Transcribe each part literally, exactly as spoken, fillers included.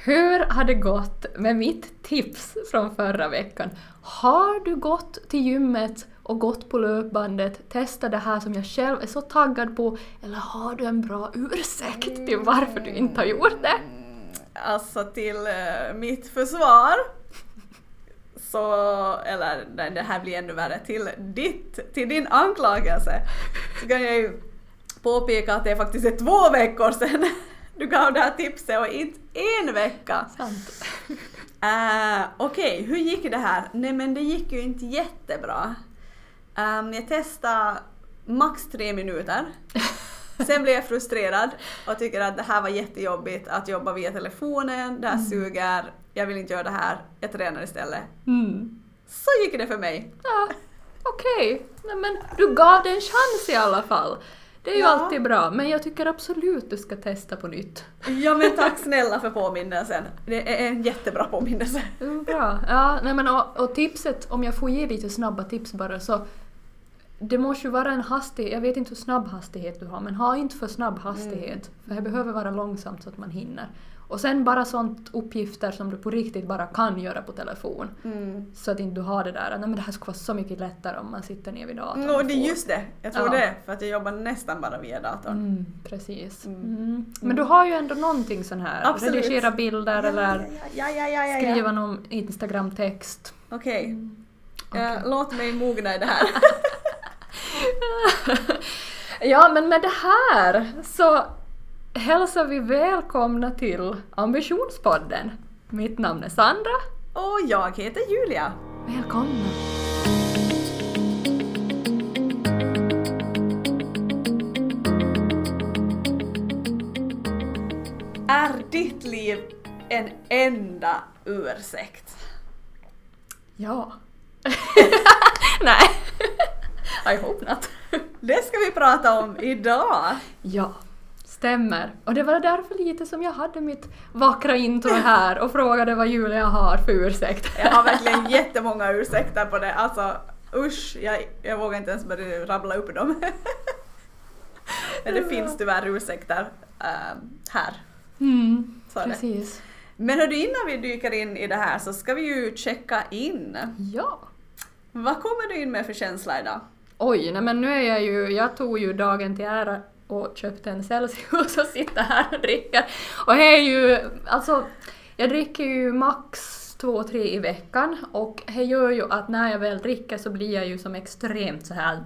Hur har det gått med mitt tips från förra veckan? Har du gått till gymmet och gått på löpbandet, testa det här som jag själv är så taggad på, eller har du en bra ursäkt till varför du inte har gjort det? Alltså till uh, mitt försvar, så, eller nej, det här blir ännu värre, till, ditt, till din anklagelse, så kan jag ju påpeka att det faktiskt är två veckor sedan du gav det här tipset och inte en vecka. Sant. Uh, Okej, okay, hur gick det här? Nej, men det gick ju inte jättebra. Um, jag testade max tre minuter. Sen blev jag frustrerad och tycker att det här var jättejobbigt att jobba via telefonen. Det här mm. suger. Jag vill inte göra det här. Jag tränar istället. Mm. Så gick det för mig. Ja, okej. Okay. Men du gav det en chans i alla fall. Det är ju ja. alltid bra, men jag tycker absolut du ska testa på nytt. Ja, men tack snälla för påminnelsen. Det är en jättebra påminnelse. Mm, bra. Ja, nej, men och, och tipset, om jag får ge lite snabba tips bara, så det måste ju vara en hastighet. Jag vet inte hur snabb hastighet du har, men ha inte för snabb hastighet. Mm. För det behöver vara långsamt så att man hinner. Och sen bara sånt uppgifter som du på riktigt bara kan göra på telefon. Mm. Så att inte du har det där. Nej, men det här skulle vara så mycket lättare om man sitter ner vid datorn. No, det är just det. Jag tror ja. det. För att jag jobbar nästan bara via datorn. Mm, precis. Mm. Mm. Men du har ju ändå någonting sån här. Absolut. Redigera bilder ja, eller ja, ja, ja, ja, ja. skriva någon Instagram-text. Okej. Okay. Mm. Okay. Uh, låt mig mogna i det här. Ja, men med det här så hälsar vi välkomna till Ambitionspodden. Mitt namn är Sandra. Och jag heter Julia. Välkomna. Är ditt liv en enda ursäkt? Ja. Nej. I hope not. Det ska vi prata om idag. Ja. Stämmer. Och det var därför lite som jag hade mitt vackra intro här och frågade vad Julia har för ursäkt. Jag har verkligen jättemånga ursäkter på det. Alltså, usch, jag, jag vågar inte ens börja rabbla upp dem. Men det finns tyvärr ursäkter äh, här. Mm, precis. Det. Men hördu, innan vi dyker in i det här så ska vi ju checka in. Ja. Vad kommer du in med för känsla idag? Oj, nej men nu är jag ju, jag tog ju dagen till ära och köpte en Celsius och sitter här och dricker. Och det är ju, alltså, jag dricker ju max två, tre i veckan och det gör ju att när jag väl dricker så blir jag ju som extremt så här.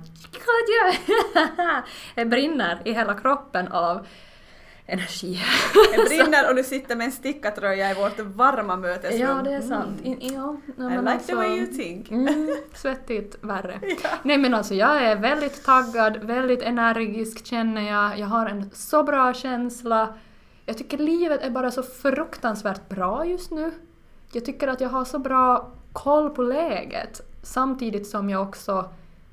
Det brinner i hela kroppen av energi. Det brinner och du sitter med en stickatröja i vårt varma mötesrum. Ja, det är sant. Mm. I, ja, I like alltså, the way you think. Mm, svettigt värre. Ja. Nej men alltså jag är väldigt taggad, väldigt energisk känner jag. Jag har en så bra känsla. Jag tycker livet är bara så fruktansvärt bra just nu. Jag tycker att jag har så bra koll på läget. Samtidigt som jag också...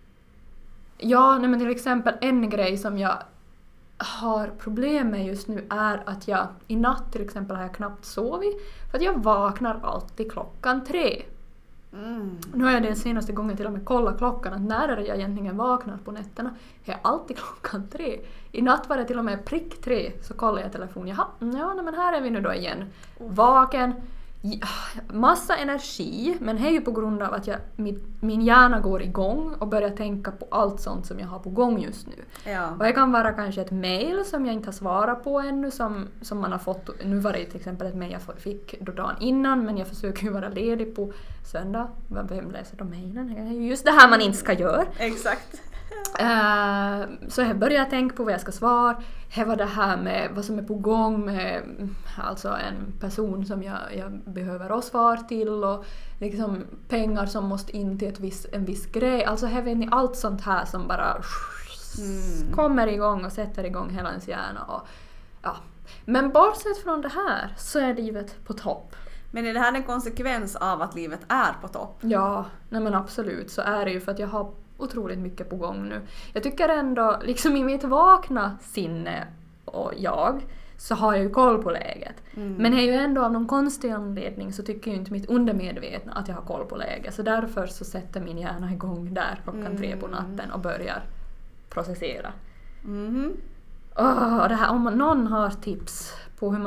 Ja, nej men till exempel en grej som jag har problem med just nu är att jag i natt till exempel har jag knappt sovit för att jag vaknar alltid klockan tre. Mm. Nu har jag den senaste gången till och med kollat klockan att när är det jag egentligen vaknar på nätterna. Jag är alltid klockan tre. I natt var det till och med prick tre så kollar jag telefonen. Jaha, ja nej, men här är vi nu då igen. Vaken. Massa energi, men det är ju på grund av att jag, min, min hjärna går igång och börjar tänka på allt sånt som jag har på gång just nu. Ja. Och det kan vara kanske ett mejl som jag inte har svarat på ännu som, som man har fått. Nu var det till exempel ett mejl jag fick då dagen innan, men jag försöker ju vara ledig på söndag. Vem läser de mejlen? Det är ju just det här man inte ska göra. Exakt. Uh, så jag börjar tänka på vad jag ska svara. Det var det här med vad som är på gång med alltså en person som jag, jag behöver oss svar till och liksom pengar som måste in till ett viss, en viss grej. Alltså här vet ni allt sånt här som bara mm. kommer igång och sätter igång hela ens hjärna. Och, ja. Men bortsett från det här så är livet på topp. Men är det här en konsekvens av att livet är på topp? Ja, nej men absolut så är det ju för att jag har otroligt mycket på gång nu. Jag tycker ändå, liksom i mitt vakna sinne och jag, så har jag ju koll på läget. Mm. Men är ju ändå av någon konstig anledning så tycker ju inte mitt undermedvetna att jag har koll på läget. Så därför så sätter min hjärna igång där klockan mm. tre på natten och börjar processera. Mm. Oh, det här, om någon har tips på hur man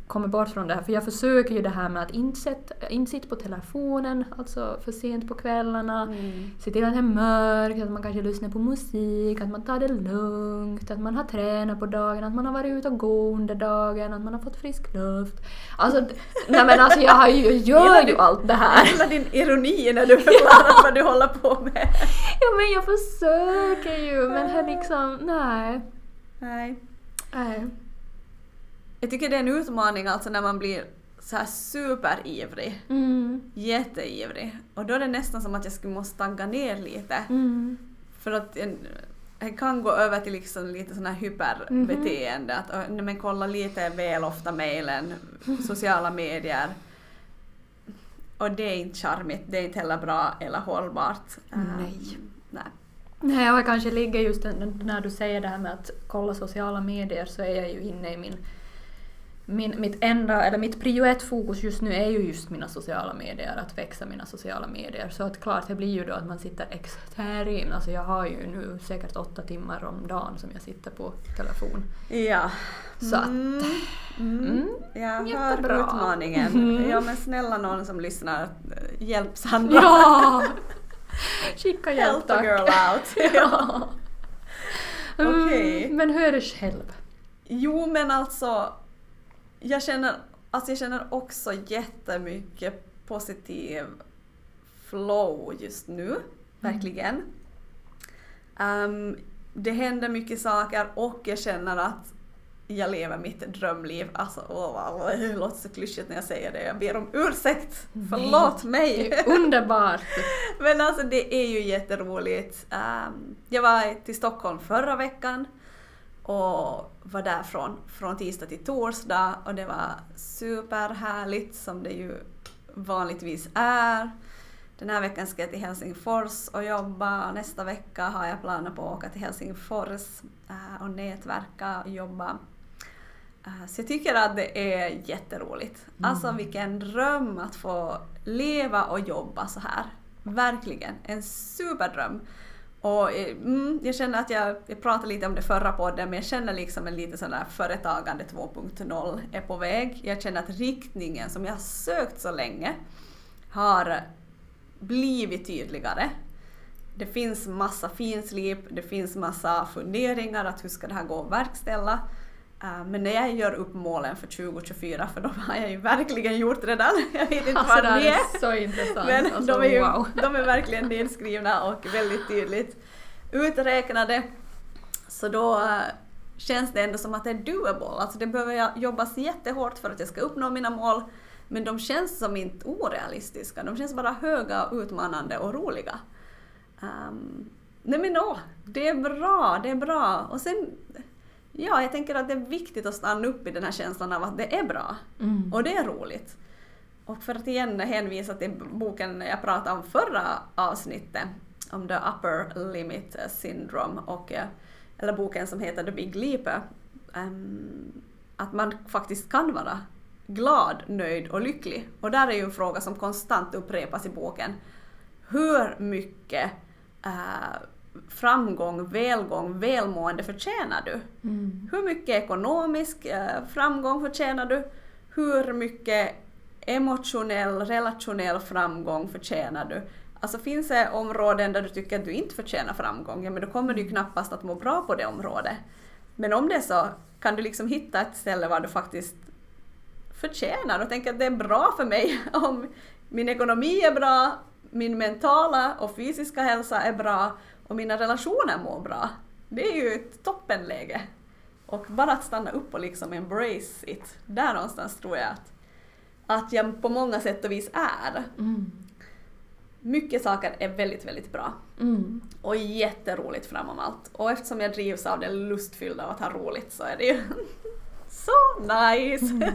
kommer bort från det här. För jag försöker ju det här med att inte, inte sitta på telefonen, alltså för sent på kvällarna. Mm. Se till att det är mörkt, att man kanske lyssnar på musik, att man tar det lugnt, att man har tränat på dagen, att man har varit ute och gå under dagen, att man har fått frisk luft. Alltså, nej men alltså jag har ju, gör ju allt det här. Hela din ironi när du förklarar vad du håller på med. Ja men jag försöker ju, men det är liksom, nej. Nej. Nej. Jag tycker det är en utmaning alltså när man blir så här superivrig. Mm. Jätteivrig. Och då är det nästan som att jag skulle måste stagga ner lite. Mm. För att en, jag kan gå över till liksom lite sån här hyperbeteende. Mm-hmm. Att när man kollar lite väl ofta mejlen, sociala medier. Och det är inte charmigt, det är inte heller bra eller hållbart. Nej. Um, nej. Nej, och jag kanske ligger just den, när du säger det här med att kolla sociala medier så är jag ju inne i min, min mitt enda, eller mitt prio ett fokus just nu är ju just mina sociala medier, att växa mina sociala medier. Så att klart, det blir ju då att man sitter extremt, alltså jag har ju nu säkert åtta timmar om dagen som jag sitter på telefon. Ja. Så att, Mm. Mm. Mm. Jag Jättebra. hör utmaningen. Mm. Ja men snälla någon som lyssnar, hjälp Sandra. ja! Skicka hjälp, Help a tack. girl out. ja. Mm, Okej. men hur är det själv? Jo men alltså, jag känner, alltså jag känner också jättemycket positiv flow just nu. Verkligen. Um, det händer mycket saker och jag känner att jag lever mitt drömliv. Alltså, åh, åh, det låter så klyschigt när jag säger det. Jag ber om ursäkt. Förlåt mig. Det är underbart. Men alltså det är ju jätteroligt. Um, jag var till Stockholm förra veckan och var där från, från tisdag till torsdag och det var superhärligt som det ju vanligtvis är. Den här veckan ska jag till Helsingfors och jobba. Nästa vecka har jag planer på att åka till Helsingfors uh, och nätverka och jobba. Uh, så jag tycker att det är jätteroligt. Mm. Alltså vilken dröm att få leva och jobba så här. Verkligen, en superdröm. Och mm, jag känner att jag, jag pratade lite om det förra podden, men jag känner liksom en lite sån där företagande två punkt noll är på väg. Jag känner att riktningen som jag har sökt så länge har blivit tydligare. Det finns massa finslip, det finns massa funderingar att hur ska det här gå att verkställa. Uh, men när jag gör upp målen för tjugo tjugofyra, för de har jag ju verkligen gjort redan. Jag vet inte alltså, vad det är. är så intressant. Men alltså, de, är ju, wow. de är verkligen nedskrivna och väldigt tydligt uträknade. Så då uh, känns det ändå som att det är doable. Alltså det behöver jobbas jättehårt för att jag ska uppnå mina mål. Men de känns som inte orealistiska. De känns bara höga, utmanande och roliga. Um, nej men åh, det är bra, det är bra. Och sen, ja, jag tänker att det är viktigt att stanna upp i den här känslan av att det är bra. Mm. Och det är roligt. Och för att igen hänvisa till boken jag pratade om förra avsnittet, om The Upper Limit Syndrome, och, eller boken som heter The Big Leap, um, att man faktiskt kan vara glad, nöjd och lycklig. Och där är ju en fråga som konstant upprepas i boken. Hur mycket äh, framgång, välgång, välmående förtjänar du? Mm. Hur mycket ekonomisk äh, framgång förtjänar du? Hur mycket emotionell, relationell framgång förtjänar du? Alltså finns det områden där du tycker att du inte förtjänar framgång, ja, men då kommer du ju knappast att må bra på det området. Men om det är så, kan du liksom hitta ett ställe var du faktiskt förtjänar och tänker att det är bra för mig om min ekonomi är bra, min mentala och fysiska hälsa är bra och mina relationer mår bra. Det är ju ett toppenläge. Och bara att stanna upp och liksom embrace it. Där någonstans tror jag att, att jag på många sätt och vis är. Mm. Mycket saker är väldigt, väldigt bra. Mm. Och jätteroligt framom allt. Och eftersom jag drivs av det lustfyllda och att ha roligt så är det ju så nice. Mm.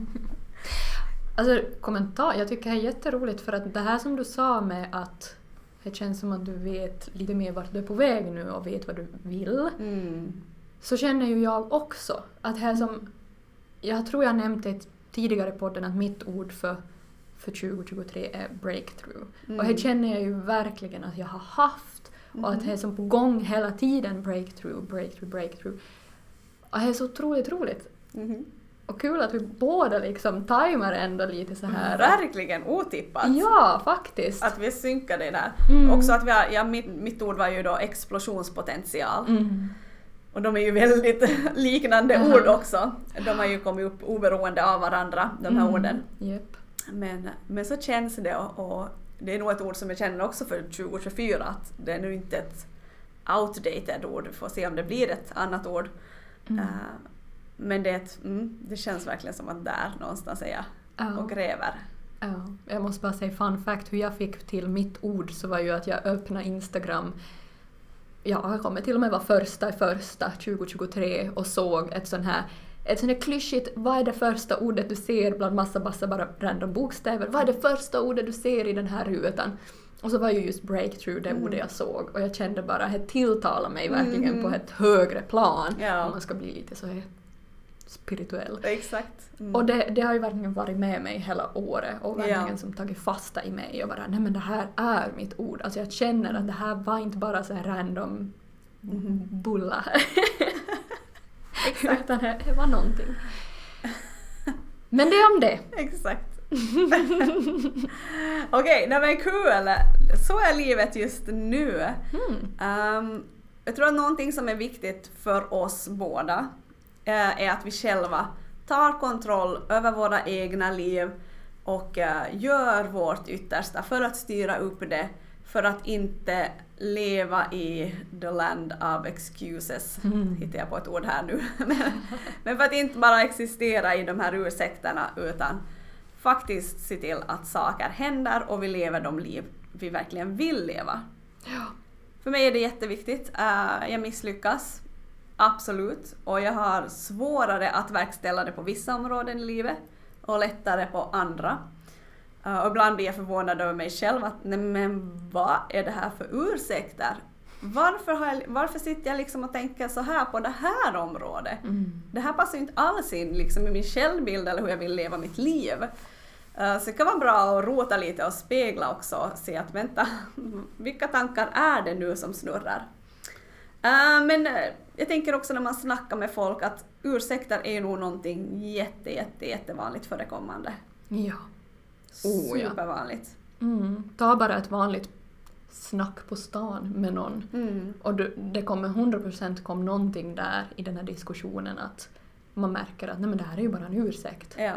Alltså kommentar, jag tycker det är jätteroligt för att det här som du sa med att det känns som att du vet lite mer vart du är på väg nu och vet vad du vill. Mm. Så känner ju jag också att här som, jag tror jag nämnde det tidigare på podden att mitt ord för, för tjugo tjugotre är breakthrough. Mm. Och det känner jag ju verkligen att jag har haft och Mm. att det är som på gång hela tiden breakthrough, breakthrough, breakthrough. Och det är så otroligt roligt. Mm. Och kul att vi båda liksom tajmar ändå lite så här. Verkligen otippat. Ja, faktiskt. Att vi synkar det där. Mm. Också att vi har, ja, mitt, mitt ord var ju då explosionspotential. Mm. Och de är ju väldigt liknande Mm. ord också. De har ju kommit upp oberoende av varandra, de här Mm. orden. Yep. Men, men så känns det, och, och det är nog ett ord som jag känner också för tjugo tjugofyra, att det är nu inte ett outdated ord. Vi får se om det blir ett annat ord. Mm. Uh, men det, är ett, mm, det känns verkligen som att där någonstans är jag Ja. och gräver. Ja, jag måste bara säga fun fact, hur jag fick till mitt ord så var ju att jag öppnade Instagram. Ja, jag kommer till och med vara första i första tjugo tjugotre och såg ett sån här ett sån här klyschigt, vad är det första ordet du ser bland massa massa bara random bokstäver? Vad är det första ordet du ser i den här rutan? Och så var ju just breakthrough det Mm. ordet jag såg och jag kände bara att det tilltalade mig verkligen Mm. på ett högre plan. Ja. Om man ska bli lite så här spirituell. Exakt. Mm. Och det, det har ju verkligen varit med mig hela året och verkligen Ja. som tagit fasta i mig och bara, nej men det här är mitt ord. Alltså jag känner att det här var inte bara så här random Mhm. bulla. Utan det det var någonting. Men det är om det. Exakt. Okej, nej men kul! Så är livet just nu. Mm. Um, jag tror att någonting som är viktigt för oss båda uh, är att vi själva tar kontroll över våra egna liv och uh, gör vårt yttersta för att styra upp det, för att inte leva i the land of excuses. Mm. Hittar jag på ett ord här nu. men, men för att inte bara existera i de här ursäkterna utan faktiskt se till att saker händer och vi lever de liv vi verkligen vill leva. Ja. För mig är det jätteviktigt. Uh, jag misslyckas, absolut. Och jag har svårare att verkställa det på vissa områden i livet och lättare på andra. Uh, och ibland blir jag förvånad över mig själv att nej, men vad är det här för ursäkter? Varför, har jag, varför sitter jag liksom och tänker så här på det här området? Mm. Det här passar ju inte alls in liksom, i min självbild eller hur jag vill leva mitt liv. Uh, så det kan vara bra att rota lite och spegla också och se att vänta, vilka tankar är det nu som snurrar? Uh, men uh, jag tänker också när man snackar med folk att ursäkter är nog någonting jätte, jätte, jättevanligt förekommande. Ja. Oh, ja. Supervanligt. Mm. Ta bara ett vanligt snack på stan med någon. Mm. Och du, det kommer hundra procent kom någonting där i den här diskussionen att man märker att nej men det här är ju bara en ursäkt. Ja.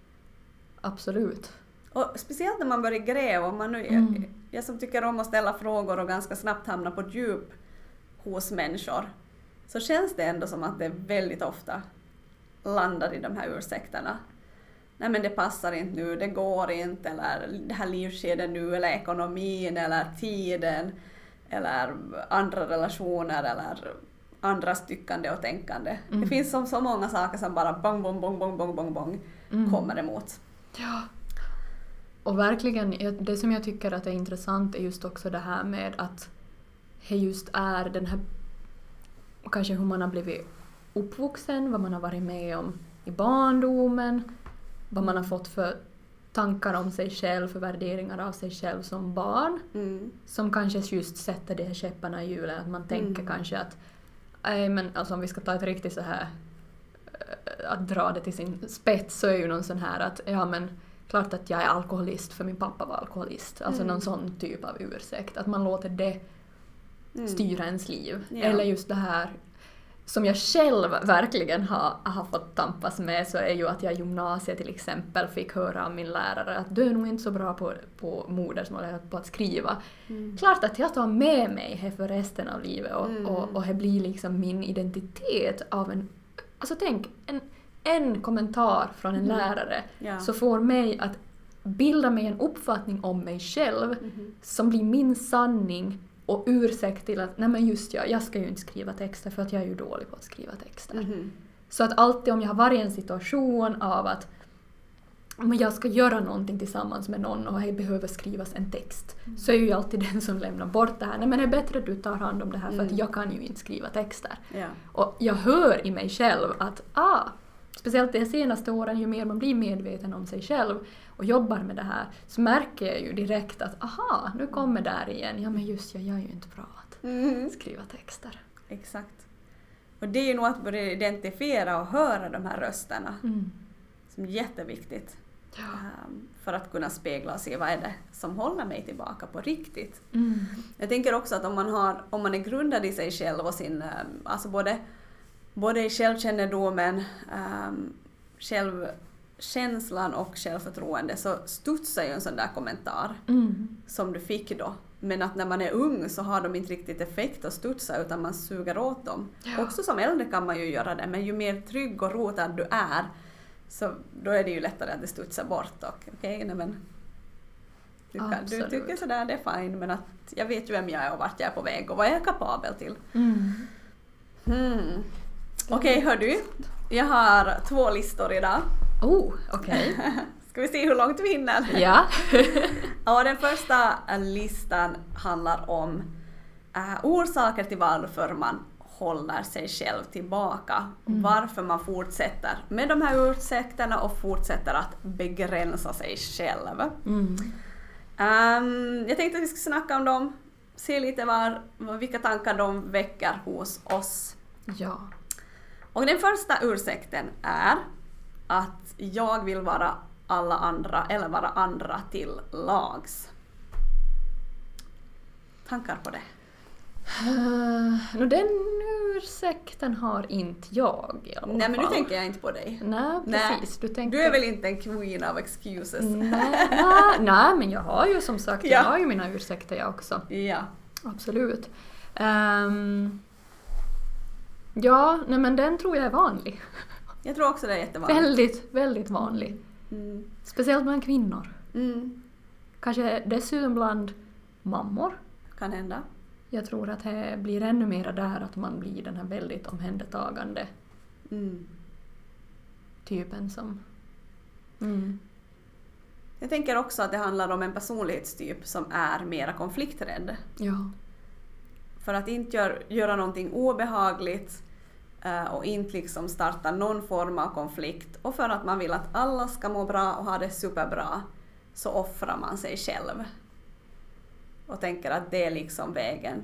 Absolut. Och speciellt när man börjar gräva, om man nu, Mm. jag, jag som tycker om att ställa frågor och ganska snabbt hamna på djup hos människor, så känns det ändå som att det väldigt ofta landar i de här ursäkterna. Nej men det passar inte nu, det går inte, eller det här livsskedet nu, eller ekonomin, eller tiden, eller andra relationer, eller andras tyckande och tänkande. Mm. Det finns som så många saker som bara bong, bong, bong, bong, bong, bong, bong Mm. kommer emot. Ja. Och verkligen, det som jag tycker att är intressant är just också det här med att det just är den här, kanske hur man har blivit uppvuxen, vad man har varit med om i barndomen, vad man har fått för tankar om sig själv, för värderingar av sig själv som barn, Mm. som kanske just sätter de här käpparna i hjulet, att man tänker Mm. kanske att nej men alltså om vi ska ta ett riktigt så här eh, att dra det till sin spets så är ju någon sån här att ja men klart att jag är alkoholist för min pappa var alkoholist, alltså Mm. någon sån typ av ursäkt, att man låter det Mm. styra ens liv. Ja. Eller just det här som jag själv verkligen har, har fått tampas med, så är ju att jag i gymnasiet till exempel fick höra av min lärare att du är nog inte så bra på, på modersmål eller på att skriva. Mm. Klart att jag tar med mig det för resten av livet och, Mm. och, och det blir liksom min identitet av en... Alltså tänk, en, en kommentar från en Mm. lärare Ja. så får mig att bilda mig en uppfattning om mig själv Mhm. som blir min sanning och ursäkt till att nej men just jag, jag ska ju inte skriva texter för att jag är ju dålig på att skriva texter. Mhm. Så att alltid om jag har varit i en situation av att men jag ska göra någonting tillsammans med någon och det behöver skrivas en text, Mm. så är ju alltid den som lämnar bort det här. Nej men det är bättre att du tar hand om det här för Mm. att jag kan ju inte skriva texter. Ja. Och jag hör i mig själv att ah, speciellt de senaste åren, ju mer man blir medveten om sig själv och jobbar med det här, så märker jag ju direkt att aha, nu kommer där igen. Ja men just jag, jag är ju inte bra att Mhm. skriva texter. Exakt. Och det är ju nog att börja identifiera och höra de här rösterna. Mm. Som är jätteviktigt. Ja. Um, för att kunna spegla och se vad är det som håller mig tillbaka på riktigt. Mm. Jag tänker också att om man, har, om man är grundad i sig själv och sin, um, alltså både, både i självkännedomen, um, självkänslan och självförtroende, så studsar ju en sån där kommentar Mm. som du fick då. Men att när man är ung så har de inte riktigt effekt att studsa utan man suger åt dem. Ja. Också som äldre kan man ju göra det, men ju mer trygg och rotad du är så då är det ju lättare att det studsar bort. Och, okay, nej, men, du, kan, du tycker sådär, det är fine, men att jag vet ju vem jag är och vart jag är på väg och vad jag är kapabel till. Mm. Hmm. Okej, okay, hör du. Jag har två listor idag. Oh, okej. Okay. Ska vi se hur långt vi hinner? Ja. Och den första listan handlar om äh, orsaker till varför man håller sig själv tillbaka. Mm. Varför man fortsätter med de här ursäkterna och fortsätter att begränsa sig själv. Mm. Um, jag tänkte att vi ska snacka om dem. Se lite var, vilka tankar de väcker hos oss. Ja. Och den första ursäkten är att jag vill vara alla andra eller vara andra till lags. Tankar på det? Uh, no, den ursäkten har inte jag i alla Nej, men nu fall. tänker jag inte på dig. Nej, precis. Nej, du, tänker... du är väl inte en queen of excuses? Nej, nej, nej, men jag har ju som sagt, ja. jag har ju mina ursäkter jag också. Ja. Absolut. Um, ja, nej, men den tror jag är vanlig. Jag tror också det är jättevanligt. Väldigt, väldigt vanlig. Mm. Speciellt bland kvinnor. Mm. Kanske dessutom bland mammor. Kan hända. Jag tror att det blir ännu mer där att man blir den här väldigt omhändertagande mm. typen som... Mm. Jag tänker också att det handlar om en personlighetstyp som är mera konflikträdd. Ja. För att inte gör, göra någonting obehagligt uh, och inte liksom starta någon form av konflikt. Och för att man vill att alla ska må bra och ha det superbra så offrar man sig själv. Och tänker att det är liksom vägen,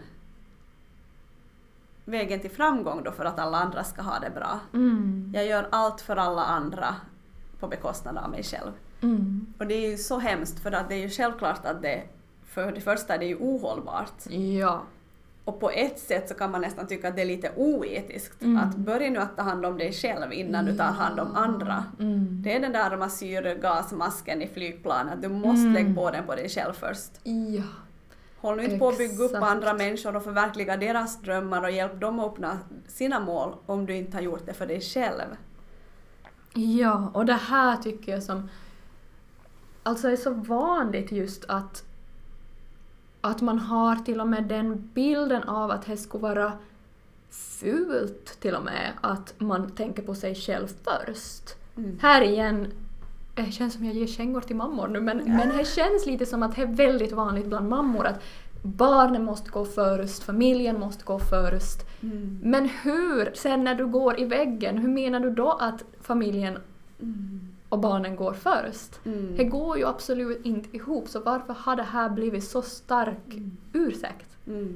vägen till framgång då för att alla andra ska ha det bra. Mm. Jag gör allt för alla andra på bekostnad av mig själv. Mm. Och det är ju så hemskt för att det är ju självklart att det, för det första är det ju ohållbart. Ja. Och på ett sätt så kan man nästan tycka att det är lite oetiskt. Mm. Att börja nu att ta hand om dig själv innan du tar hand om andra. Mm. Det är den där med syrgasmasken i flygplanet. Du måste mm. lägga på den på dig själv först. Ja. Håll nu inte på att bygga upp andra människor och förverkliga deras drömmar och hjälp dem att uppnå sina mål om du inte har gjort det för dig själv. Ja, och det här tycker jag som alltså är så vanligt just att att man har till och med den bilden av att det skulle vara fult till och med att man tänker på sig själv först. Mm. Här igen, det känns som jag ger kängor till mammor nu, men, ja. men det känns lite som att det är väldigt vanligt bland mammor att barnen måste gå först, familjen måste gå först. Mm. Men hur, sen när du går i väggen, hur menar du då att familjen mm. och barnen går först? Mm. Det går ju absolut inte ihop, så varför har det här blivit så stark mm. ursäkt? Mm.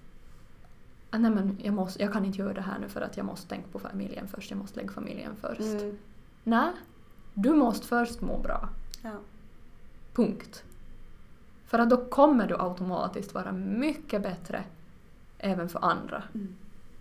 Ah, nej men jag, måste, jag kan inte göra det här nu för att jag måste tänka på familjen först, jag måste lägga familjen först. Mm. Nej, du måste först må bra. Ja. Punkt. För att då kommer du automatiskt vara mycket bättre även för andra. Mm.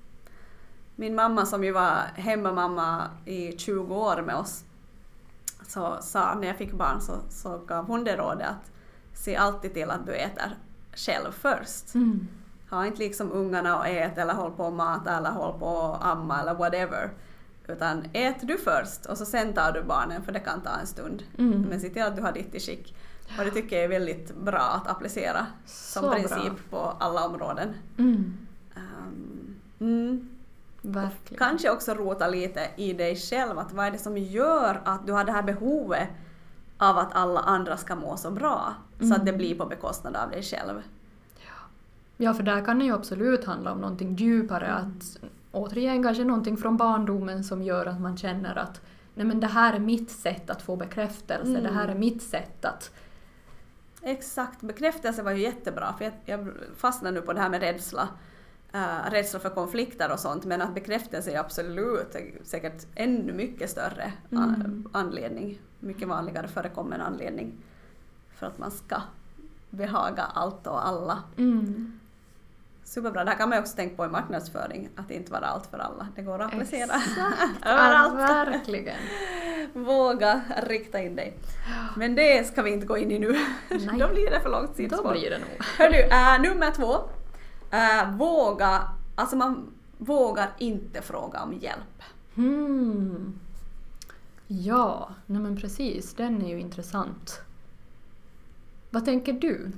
Min mamma som ju var hemmamamma i tjugo år med oss, så sa när jag fick barn så, så gav hon det rådet att se alltid till att du äter själv först. Mm. Ha inte liksom ungarna och ät eller håll på att mata eller håll på att amma eller whatever. Utan ät du först och så sen tar du barnen, för det kan ta en stund. Mm. Men se till att du har ditt i skick. Och det tycker jag är väldigt bra att applicera som så princip bra. På alla områden. Mm. Um, mm. Verkligen. Kanske också rota lite i dig själv. Att vad är det som gör att du har det här behovet av att alla andra ska må så bra? Mm. Så att det blir på bekostnad av dig själv. Ja, ja, för där kan det ju absolut handla om någonting djupare. Mm. Att återigen kanske någonting från barndomen som gör att man känner att nej, men det här är mitt sätt att få bekräftelse. Mm. Det här är mitt sätt att... Exakt, bekräftelse var ju jättebra. För jag, jag fastnar nu på det här med rädsla. uh, rädsla för konflikter och sånt, men att bekräftelse är absolut säkert ännu mycket större mm. anledning, mycket vanligare förekommande anledning för att man ska behaga allt och alla. Mm. Superbra. Det här kan man också tänka på i marknadsföring, att inte vara allt för alla. Det går att applicera överallt. Ja, verkligen. Våga rikta in dig. Men det ska vi inte gå in i nu. Då blir det för långt sidospår. Då blir det nog. Hörru, äh, nummer två. Äh, våga, alltså man vågar inte fråga om hjälp. Hmm. Ja, nej men precis. Den är ju intressant. Vad tänker du?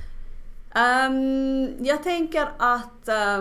Um, jag tänker att uh,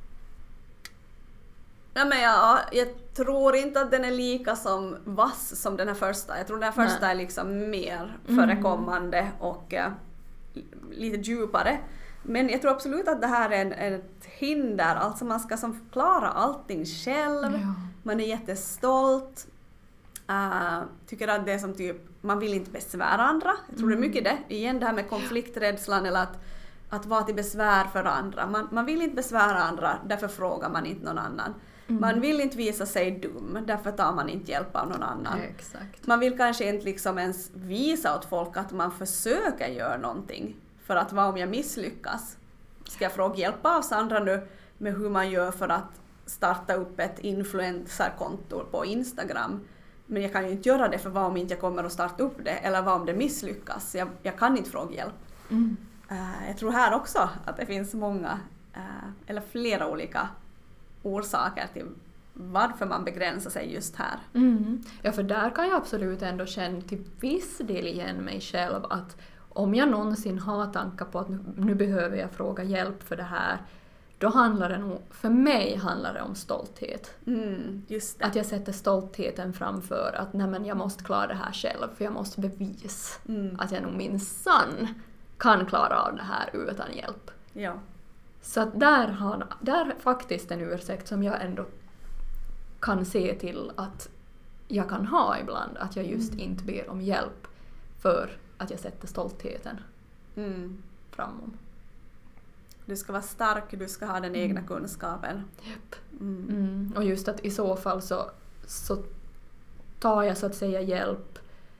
nej men ja, jag tror inte att den är lika som vass som den här första. Jag tror den här första nej. är liksom mer förekommande mm. och uh, lite djupare. Men jag tror absolut att det här är en, ett hinder. Alltså man ska som klara allting själv. Ja. Man är jättestolt. Uh, tycker att det är som typ, man vill inte besvära andra. Jag tror mm. det är mycket det. Igen det här med konflikträdslan eller att Att vara till besvär för andra. Man, man vill inte besvära andra, därför frågar man inte någon annan. Mm. Man vill inte visa sig dum, därför tar man inte hjälp av någon annan. Exakt. Man vill kanske inte liksom ens visa åt folk att man försöker göra någonting. För att vad om jag misslyckas? Ska jag fråga hjälp av Sandra nu med hur man gör för att starta upp ett influencerkonto på Instagram? Men jag kan ju inte göra det, för vad om inte jag kommer att starta upp det? Eller vad om det misslyckas? Jag, jag kan inte fråga hjälp. Mm. Uh, jag tror här också att det finns många uh, eller flera olika orsaker till varför man begränsar sig just här. Mm. Ja, för där kan jag absolut ändå känna till viss del igen mig själv att om jag någonsin har tankar på att nu, nu behöver jag fråga hjälp för det här, då handlar det nog, för mig handlar det om stolthet. Mm, just det. Att jag sätter stoltheten framför att nej men jag måste klara det här själv, för jag måste bevisa mm. att jag nog minsann kan klara av det här utan hjälp. Ja. Så att där har där faktiskt en ursäkt som jag ändå kan se till att jag kan ha ibland, att jag just mm. inte ber om hjälp för att jag sätter stoltheten mm. framom. Du ska vara stark, du ska ha den mm. egna kunskapen. Yep. Mm. Mm. Och just att i så fall så, så tar jag så att säga hjälp.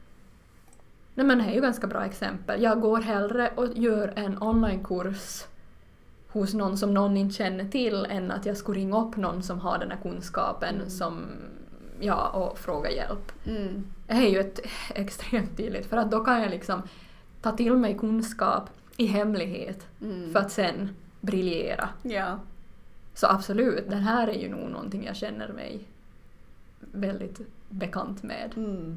Nej, men det är ju ganska bra exempel. Jag går hellre och gör en onlinekurs hos någon som någon inte känner till än att jag skulle ringa upp någon som har den här kunskapen mm. som, ja, och fråga hjälp. Mm. Det är ju ett extremt tydligt, för att då kan jag liksom ta till mig kunskap i hemlighet mm. för att sen briljera. Ja. Så absolut, det här är ju nog någonting jag känner mig väldigt bekant med. Mm.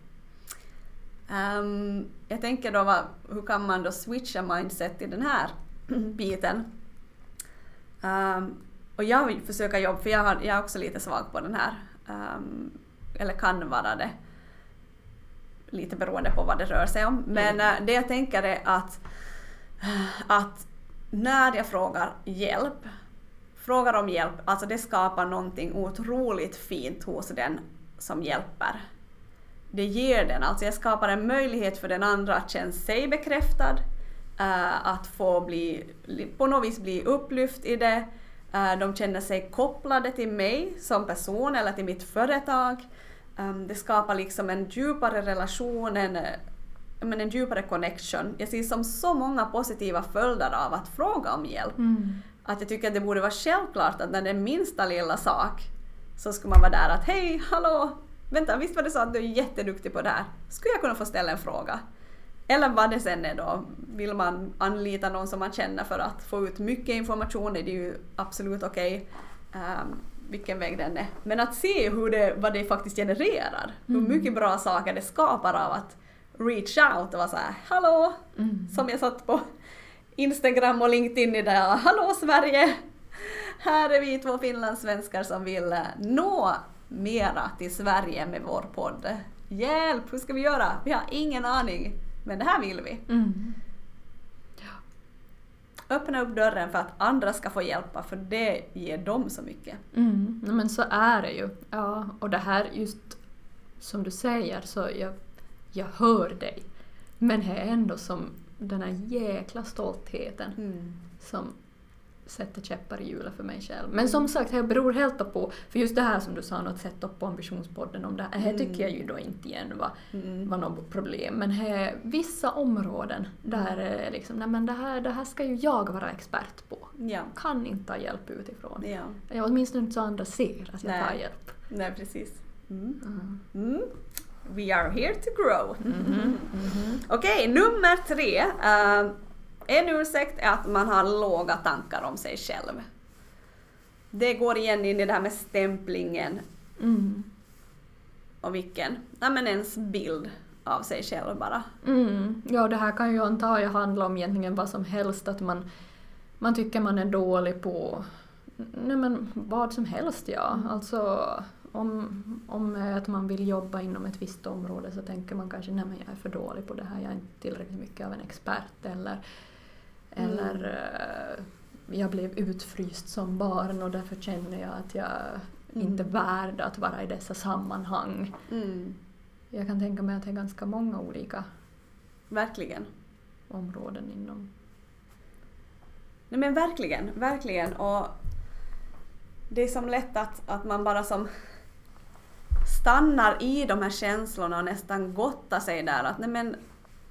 Um, jag tänker då, vad, hur kan man då switcha mindset i den här biten? Um, och jag vill försöka jobba, för jag, har, jag är också lite svag på den här. Um, eller kan vara det. Lite beroende på vad det rör sig om. Men mm. uh, det jag tänker är att, att när jag frågar hjälp, frågar om hjälp, alltså det skapar någonting otroligt fint hos den som hjälper. Det ger den, alltså jag skapar en möjlighet för den andra att känna sig bekräftad, uh, att få bli, på något vis bli upplyft i det. Uh, de känner sig kopplade till mig som person eller till mitt företag. Um, det skapar liksom en djupare relation, en, men en djupare connection. Jag ser som så många positiva följder av att fråga om hjälp. Mm. Att jag tycker att det borde vara självklart att när det är minsta lilla sak så ska man vara där att hej, hallå, vänta, visst var det så att du är jätteduktig på det här? Skulle jag kunna få ställa en fråga? Eller vad det sen är då. Vill man anlita någon som man känner för att få ut mycket information, är det ju absolut okej. Okay. Um, vilken väg den är. Men att se hur det, vad det faktiskt genererar. Mm. Hur mycket bra saker det skapar av att reach out och vara så här, hallå! Mm. Som jag satt på Instagram och LinkedIn i där, hallå Sverige! Här är vi två finlandssvenskar som vill nå mera till Sverige med vår podd. Hjälp, hur ska vi göra? Vi har ingen aning, men det här vill vi. Mm. Ja. Öppna upp dörren för att andra ska få hjälpa, för det ger dem så mycket. Mm. Men så är det ju. Ja, och det här just som du säger, så jag, jag hör dig. Men det är ändå som den här jäkla stoltheten mm. som, sätter käppar i hjulet för mig själv. Men som sagt, det beror helt på, för just det här som du sa, något sätt upp på ambitionspodden om det här, mm. tycker jag ju då inte igen var, mm. var något problem. Men här, vissa områden där är liksom, nej men det här, det här ska ju jag vara expert på. Ja. Kan inte ta hjälp utifrån. Ja. Jag åtminstone inte så andra ser att jag nej. tar hjälp. Nej, precis. Mm. Mm. Mm. We are here to grow. Mm-hmm. Mm-hmm. Okej, okay, nummer tre. Uh, en ursäkt är att man har låga tankar om sig själv. Det går igen in i det här med stämplingen. Mm. Och vilken? Nej, men ens bild av sig själv bara. Mm. Ja, det här kan ju anta jag handla om egentligen vad som helst. Att man, man tycker man är dålig på nej, men vad som helst, ja. Mm. Alltså... Om, om att man vill jobba inom ett visst område så tänker man kanske nej men jag är för dålig på det här, jag är inte tillräckligt mycket av en expert eller, mm. eller uh, jag blev utfryst som barn och därför känner jag att jag mm. inte är värd att vara i dessa sammanhang. Mm. Jag kan tänka mig att det är ganska många olika verkligen områden inom. Nej men verkligen, verkligen och det är som lätt att, att man bara som stannar i de här känslorna och nästan gottar sig där att nej men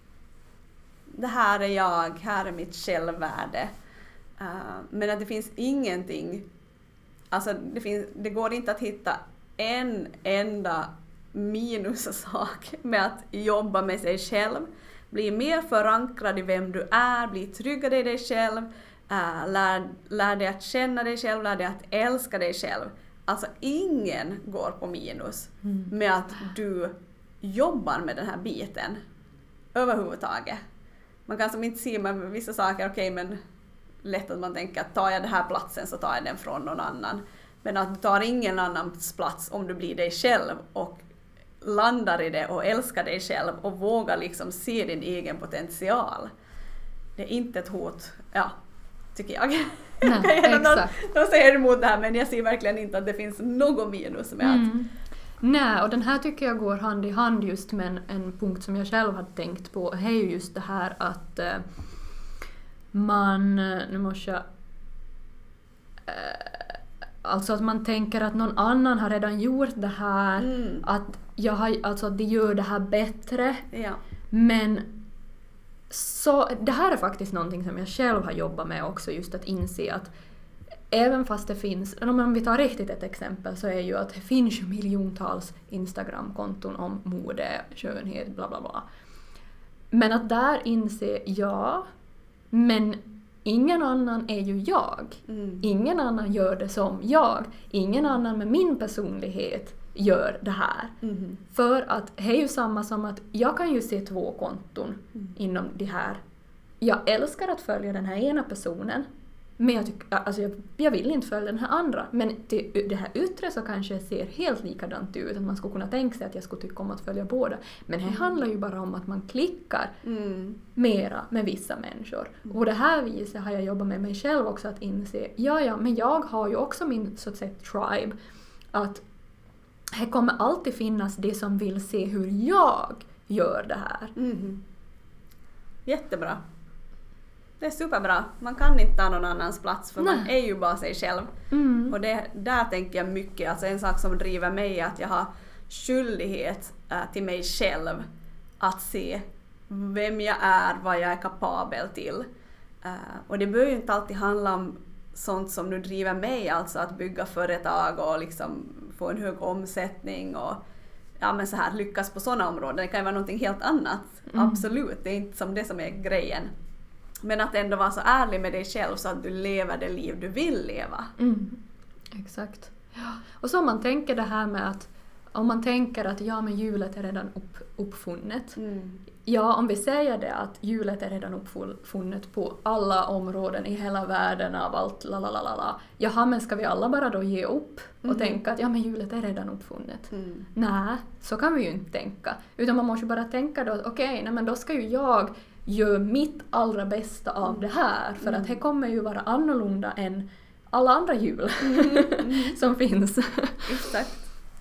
det här är jag, här är mitt självvärde. Uh, men att det finns ingenting, alltså det, finns, det går inte att hitta en enda minussak med att jobba med sig själv. Bli mer förankrad i vem du är, bli tryggare i dig själv, uh, lär, lär dig att känna dig själv, lär dig att älska dig själv. Alltså ingen går på minus mm. med att du jobbar med den här biten överhuvudtaget. Man kan som inte se med vissa saker, okej okay, men lätt att man tänker att tar jag den här platsen så tar jag den från någon annan. Men att du tar ingen annans plats om du blir dig själv och landar i det och älskar dig själv och vågar liksom se din egen potential. Det är inte ett hot, ja, tycker jag. Nej, exakt. De säger emot det här men jag ser verkligen inte att det finns något minus med mm. att... Nej, och den här tycker jag går hand i hand just med en, en punkt som jag själv hade tänkt på. Det är ju just det här att uh, man, nu måste jag... Uh, alltså att man tänker att någon annan har redan gjort det här, mm. att jag har, alltså att de gör det här bättre. Ja. Men så det här är faktiskt någonting som jag själv har jobbat med också, just att inse att även fast det finns, om vi tar riktigt ett exempel så är ju att det finns ju miljontals Instagram-konton om mode, skönhet, bla bla bla. Men att där inse, ja, men ingen annan är ju jag. Mm. Ingen annan gör det som jag. Ingen annan med min personlighet gör det här. Mm. För att det är ju samma som att jag kan ju se två konton mm. inom det här. Jag älskar att följa den här ena personen. Men jag, tycker, alltså jag, jag vill inte följa den här andra. Men det, det här yttre så kanske det ser helt likadant ut. Att man skulle kunna tänka sig att jag skulle tycka om att följa båda. Men det mm. handlar ju bara om att man klickar mm. mera med vissa människor. Och det här viset har jag jobbat med mig själv också att inse. Ja, ja, men jag har ju också min så att säga tribe. Att det kommer alltid finnas det som vill se hur jag gör det här. Mm. Jättebra. Det är superbra. Man kan inte ta någon annans plats för Nej. Man är ju bara sig själv. Mm. Och det, där tänker jag mycket. Alltså en sak som driver mig är att jag har skyldighet äh, till mig själv att se vem jag är, vad jag är kapabel till. Uh, och det behöver ju inte alltid handla om sånt som nu driver mig, alltså att bygga företag och liksom få en hög omsättning och ja, men så här, lyckas på sådana områden. Det kan ju vara någonting helt annat. Mm. Absolut, det är inte som det som är grejen. Men att ändå vara så ärlig med dig själv så att du lever det liv du vill leva. Mm. Exakt. Ja. Och så om man tänker det här med att om man tänker att ja, men hjulet är redan upp, uppfunnet. Mm. Ja, om vi säger det att hjulet är redan uppfunnet på alla områden i hela världen av allt lalalala. Jaha, men ska vi alla bara då ge upp och mm. tänka att ja, men hjulet är redan uppfunnet? Mm. Nej, så kan vi ju inte tänka. Utan man måste bara tänka då, okej, okay, men då ska ju jag göra mitt allra bästa av mm. det här. För mm. att det kommer ju vara annorlunda än alla andra hjul mm. Mm. som finns. Exakt.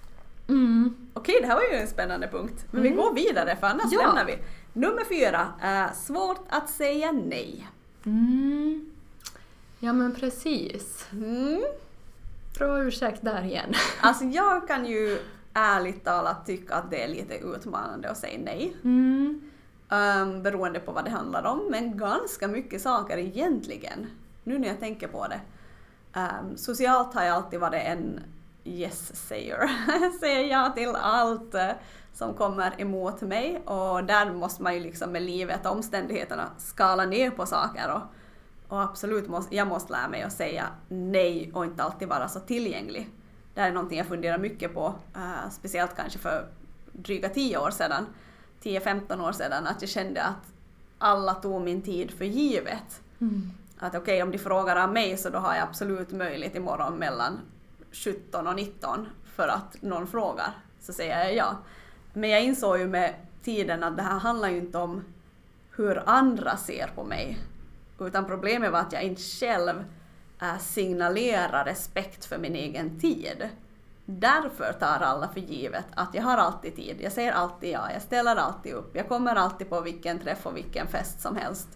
Mm. Okej, det här var ju en spännande punkt. Men mm. vi går vidare för annars ja. lämnar vi. Nummer fyra. Äh, svårt att säga nej. Mm. Ja men precis. Mm. Bra ursäkt där igen. Alltså jag kan ju ärligt talat tycka att det är lite utmanande att säga nej. Mm. Um, beroende på vad det handlar om. Men ganska mycket saker egentligen. Nu när jag tänker på det. Um, socialt har jag alltid varit en yes-sayer. Säger ja till allt uh, som kommer emot mig. Och där måste man ju liksom med livet och omständigheterna skala ner på saker. Och, och absolut, måste, jag måste lära mig att säga nej och inte alltid vara så tillgänglig. Det här är någonting jag funderar mycket på. Uh, speciellt kanske för dryga tio år sedan. tio femton år sedan. Att jag kände att alla tog min tid för givet. Mm. Att okej, okay, om de frågar av mig så då har jag absolut möjlighet imorgon mellan sjutton och nitton för att någon frågar. Så säger jag ja. Men jag insåg ju med tiden att det här handlar ju inte om hur andra ser på mig. Utan problemet var att jag inte själv äh, signalerar respekt för min egen tid. Därför tar alla för givet att jag har alltid tid. Jag säger alltid ja, jag ställer alltid upp. Jag kommer alltid på vilken träff och vilken fest som helst.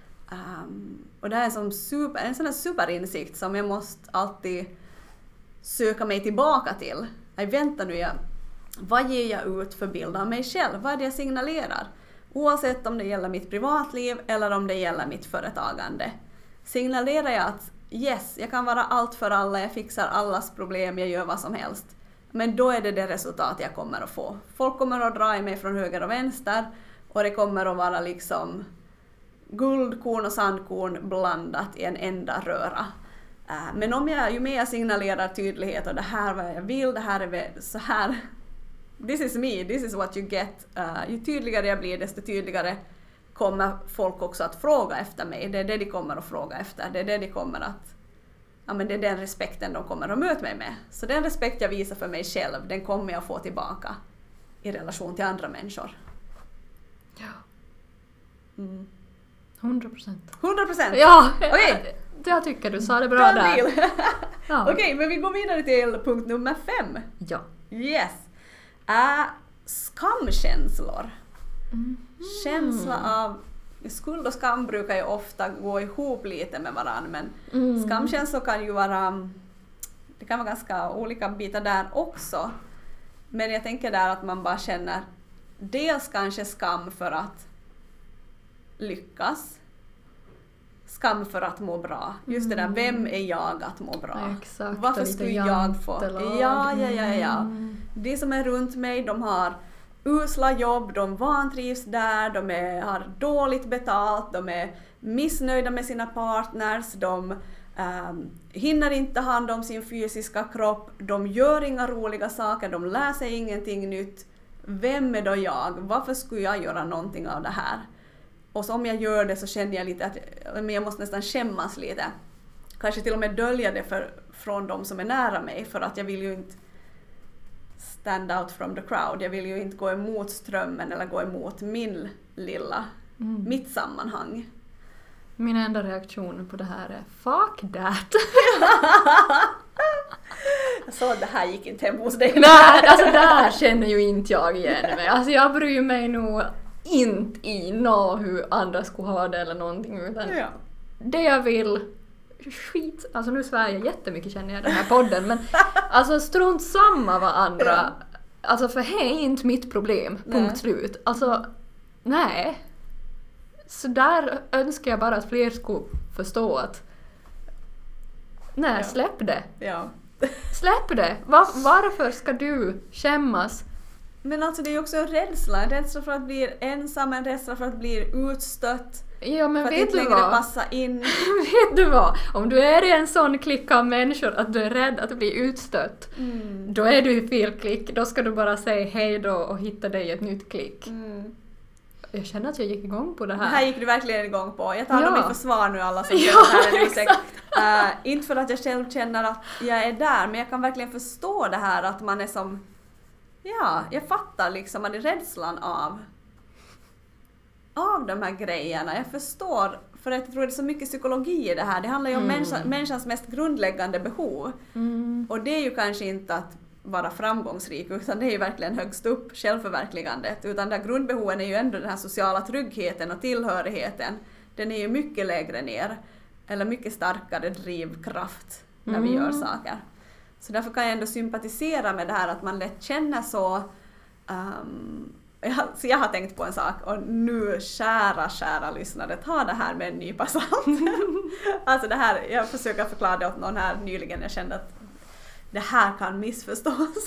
Um, och det är en sån super, en sån här superinsikt som jag måste alltid söka mig tillbaka till. Jag väntar nu, jag, vad ger jag ut för bild av mig själv? Vad är det jag signalerar? Oavsett om det gäller mitt privatliv eller om det gäller mitt företagande. Signalerar jag att yes, jag kan vara allt för alla, jag fixar allas problem, jag gör vad som helst. Men då är det det resultat jag kommer att få. Folk kommer att dra i mig från höger och vänster och det kommer att vara liksom guldkorn och sandkorn blandat i en enda röra. Men om jag, ju mer jag signalerar tydlighet och det här är vad jag vill, det här är så här, this is me, this is what you get. Uh, ju tydligare jag blir, desto tydligare kommer folk också att fråga efter mig. Det är det de kommer att fråga efter. Det är det de kommer att, ja men det är den respekten de kommer att möta mig med. Så den respekt jag visar för mig själv, den kommer jag få tillbaka i relation till andra människor. Ja. Mm. hundra procent. hundra procent? Ja, okej. Okay. Jag tycker du sa det bra där. Ja. Okej, okay, men vi går vidare till punkt nummer fem. Ja. Yes. Uh, skamkänslor. Mm. Känsla av skuld och skam brukar ju ofta gå ihop lite med varandra, men mm. skamkänslor kan ju vara, det kan vara ganska olika bitar där också. Men jag tänker där att man bara känner dels kanske skam för att lyckas, skam för att må bra. Just det där, vem är jag att må bra? Exakt, varför skulle jag få? Ja, ja, ja, ja. Mm. De som är runt mig, de har usla jobb, de vantrivs där, de är, har dåligt betalt, de är missnöjda med sina partners, de um, hinner inte hand om sin fysiska kropp, de gör inga roliga saker, de lär sig ingenting nytt. Vem är då jag? Varför skulle jag göra någonting av det här? Och så om jag gör det så känner jag lite att men jag måste nästan skämmas lite. Kanske till och med dölja det för, från de som är nära mig, för att jag vill ju inte stand out from the crowd. Jag vill ju inte gå emot strömmen eller gå emot min lilla, mm. mitt sammanhang. Min enda reaktion på det här är fuck that. Så det här gick inte hem hos dig. Nej, alltså där känner ju inte jag igen mig. Alltså jag bryr mig nog inte i nå hur andra skulle ha det eller någonting, utan ja. Det jag vill skit, alltså nu svär jag jättemycket känner jag i den här podden, men alltså strunt samma vad andra, ja. Alltså för det är inte mitt problem, punkt nej. Slut. Alltså nej, så där önskar jag bara att fler skulle förstå att nej, ja. Släpp det. Ja. Släpp det. Var, varför ska du skämmas? Men alltså det är ju också en rädsla, en rädsla för att bli ensam, en rädsla för att bli utstött. Ja, men för vet att inte du längre vad? passa in. Vet du vad? Om du är i en sån klick av människor att du är rädd att bli utstött, mm. då är du i fel klick. Då ska du bara säga hej då och hitta dig ett nytt klick. Mm. Jag känner att jag gick igång på det här. Det här gick du verkligen igång på. Jag tar ja. dem i försvar nu alla som ja, det här. Exakt. Uh, inte för att jag själv känner att jag är där, men jag kan verkligen förstå det här att man är som, ja, jag fattar liksom att det är rädslan av av de här grejerna. Jag förstår, för jag tror det är så mycket psykologi i det här. Det handlar ju om mm. människa, människans mest grundläggande behov. Mm. Och det är ju kanske inte att vara framgångsrik, utan det är ju verkligen högst upp självförverkligandet. Utan där grundbehoven är ju ändå den här sociala tryggheten och tillhörigheten. Den är ju mycket lägre ner. eller mycket starkare drivkraft när vi Mm. gör saker. Så därför kan jag ändå sympatisera med det här att man lätt känner så. Um, jag, så jag har tänkt på en sak och nu kära, kära lyssnare, ta det här med en nypa salt. Alltså det här, jag försöker förklara det åt någon här nyligen, jag kände att det här kan missförstås.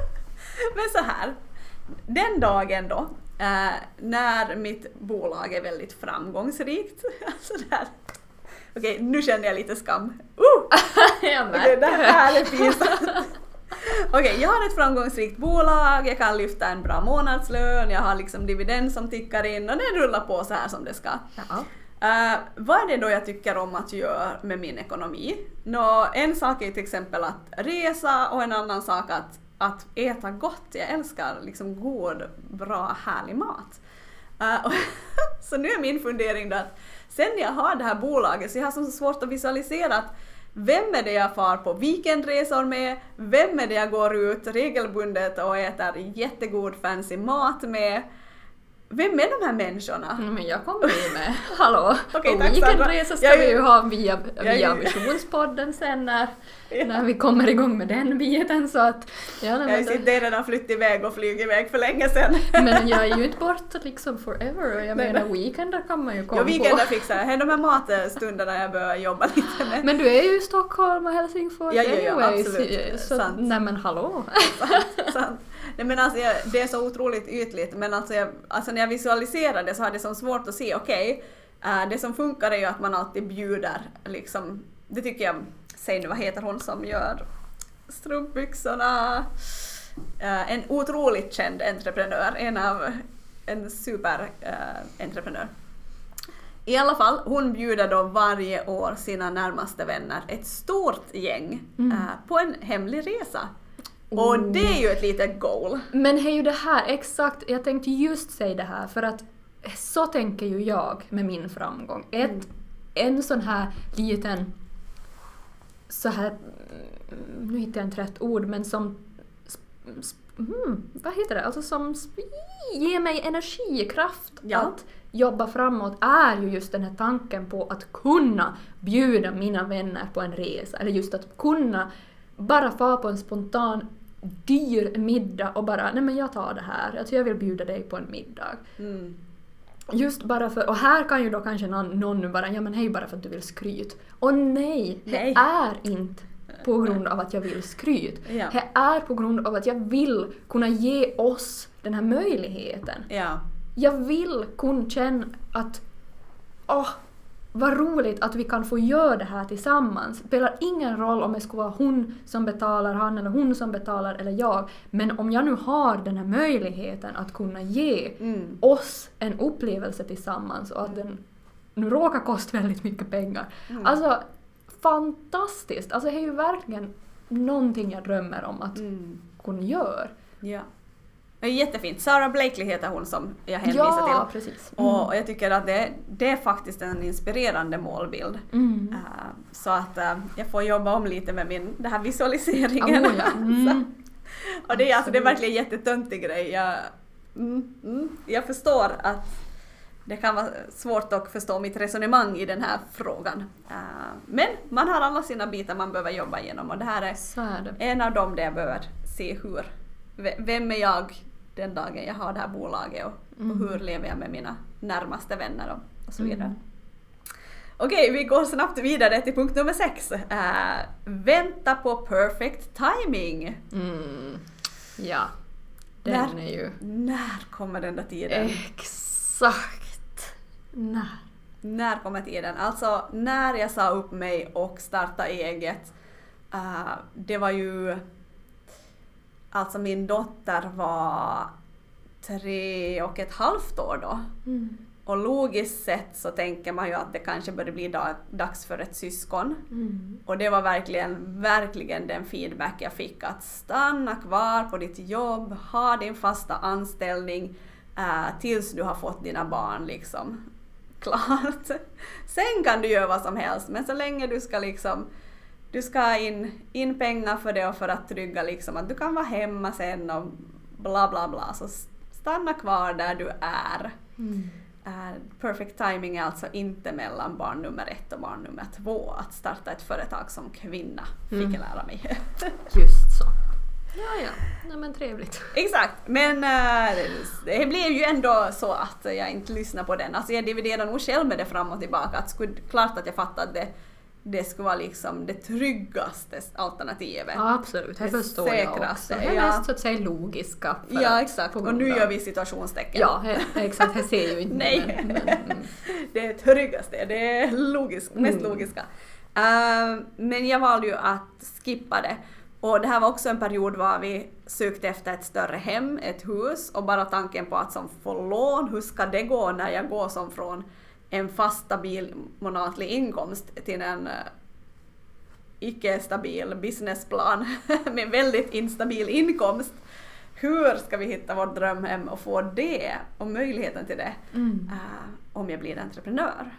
Men så här, den dagen då, eh, när mitt bolag är väldigt framgångsrikt, alltså där, okej, okay, nu känner jag lite skam. Uh! Jag Okay, det här är pinsamt. Okej, okay, jag har ett framgångsrikt bolag, jag kan lyfta en bra månadslön, jag har liksom dividend som tickar in och det rullar på så här som det ska. Ja. Uh, vad är det då jag tycker om att göra med min ekonomi? Nå, en sak är till exempel att resa och en annan sak att, att äta gott. Jag älskar liksom god, bra, härlig mat. Uh, och så nu är min fundering då att sen jag har det här bolaget så jag har så svårt att visualisera att vem är det jag far på weekendresor med? Vem är det jag går ut regelbundet och äter jättegod fancy mat med? Vem är de här människorna? Mm, men jag kommer ju med. Hallå! Okej, och tack, weekendresa ska jag, vi ju ha via, via jag, Missionspodden sen när, ja. när vi kommer igång med den biten. Så att, ja, jag har sitter redan flyttat iväg och flugit iväg för länge sedan. Men jag är ju inte borta liksom forever. Och jag Nej, menar, nej. weekender kan man ju komma Ja, weekender på. fixar jag. Här är de här matstunderna jag börjar jobba lite med. Men du är ju i Stockholm och Helsingfors Ja, ja, ja, anyways. absolut. Så, Sant. nej men hallå! Sant, sant. Nej, men alltså, jag, det är så otroligt ytligt, men alltså, jag, alltså när jag visualiserar det så har det så svårt att se, okej, okay, uh, det som funkar är ju att man alltid bjuder, liksom, det tycker jag, säg nu vad heter hon som gör strumpbyxorna, uh, en otroligt känd entreprenör, en av, en super uh, entreprenör. I alla fall, hon bjuder då varje år sina närmaste vänner, ett stort gäng, Mm. uh, på en hemlig resa. Och det är ju ett litet goal. Men hej ju det här, exakt, jag tänkte just säga det här för att så tänker ju jag med min framgång. Ett, Mm. En sån här liten, så här, nu hittar jag inte rätt ord, men som, mm, vad heter det, alltså som ger mig energikraft Ja. att jobba framåt är ju just den här tanken på att kunna bjuda mina vänner på en resa, eller just att kunna bara få på en spontan dyr middag och bara, nej men jag tar det här, alltså jag vill bjuda dig på en middag. Mm. Just bara för, och här kan ju då kanske någon, någon nu bara, ja men hej bara för att du vill skryt. Och nej, Nej. det är inte på grund av att jag vill skryt. Ja. Det är på grund av att jag vill kunna ge oss den här möjligheten. Ja. Jag vill kunna känna att, åh, vad roligt att vi kan få göra det här tillsammans. Det spelar ingen roll om det skulle vara hon som betalar, han eller hon som betalar eller jag. Men om jag nu har den här möjligheten att kunna ge Mm. oss en upplevelse tillsammans och att den nu råkar kosta väldigt mycket pengar. Mm. Alltså, fantastiskt. Alltså det är ju verkligen någonting jag drömmer om att Mm. kunna göra. Ja. Det är jättefint. Sarah Blakely heter hon som jag hänvisar Ja, till. precis. Och, och jag tycker att det, det är faktiskt en inspirerande målbild. Mm. Uh, så att uh, jag får jobba om lite med min, den här visualiseringen. Oh, ja. Mm. Så, och det är, alltså, det är verkligen en jättetöntig grej. Jag, mm, mm, jag förstår att det kan vara svårt att förstå mitt resonemang i den här frågan. Uh, men man har alla sina bitar man behöver jobba igenom och det här är Så är det. en av dem där jag behöver se hur, v- vem är jag den dagen jag har det här bolaget och, Mm. och hur lever jag med mina närmaste vänner och, och så vidare. Mm. Okej, vi går snabbt vidare till punkt nummer sex. Uh, vänta på perfect timing. Mm. Ja, den När- är ju När kommer den där tiden? exakt när. När kommer tiden? Alltså när jag sa upp mig och startade eget, uh, det var ju, alltså min dotter var tre och ett halvt år då. Mm. Och logiskt sett så tänker man ju att det kanske börjar bli dag, dags för ett syskon. Mm. Och det var verkligen, verkligen den feedback jag fick, att stanna kvar på ditt jobb, ha din fasta anställning uh, tills du har fått dina barn liksom klart. Sen kan du göra vad som helst, men så länge du ska liksom, du ska ha in, in pengar för det och för att trygga liksom att du kan vara hemma sen och bla bla bla, så stanna kvar där du är. Mm. Uh, perfect timing är alltså inte mellan barn nummer ett och barn nummer två. Att starta ett företag som kvinna fick Mm. jag lära mig. Just så. Ja, ja. Nej, men trevligt. Exakt, men uh, det blev ju ändå så att jag inte lyssnar på den. Alltså jag dividerar nog själv med det fram och tillbaka. Att skulle, klart att jag fattar att det, det skulle vara liksom det tryggaste alternativet. Ja, absolut, det Det förstår jag också. säkraste, Det är ja. mest så att säga logiska. för Ja, att exakt. på Och grund nu av- gör vi situationstecken. Ja, he, exakt. Jag ser ju inte Nej. det, men, men, mm. Det är tryggaste, det är logisk, mest Mm. logiska. Uh, men jag valde ju att skippa det. Och det här var också en period var vi sökte efter ett större hem, ett hus, och bara tanken på att som få lån, hur ska det gå när jag går som från en fast stabil månatlig inkomst till en uh, icke-stabil businessplan med väldigt instabil inkomst. Hur ska vi hitta vårt drömhem och få det och möjligheten till det Mm. uh, om jag blir entreprenör?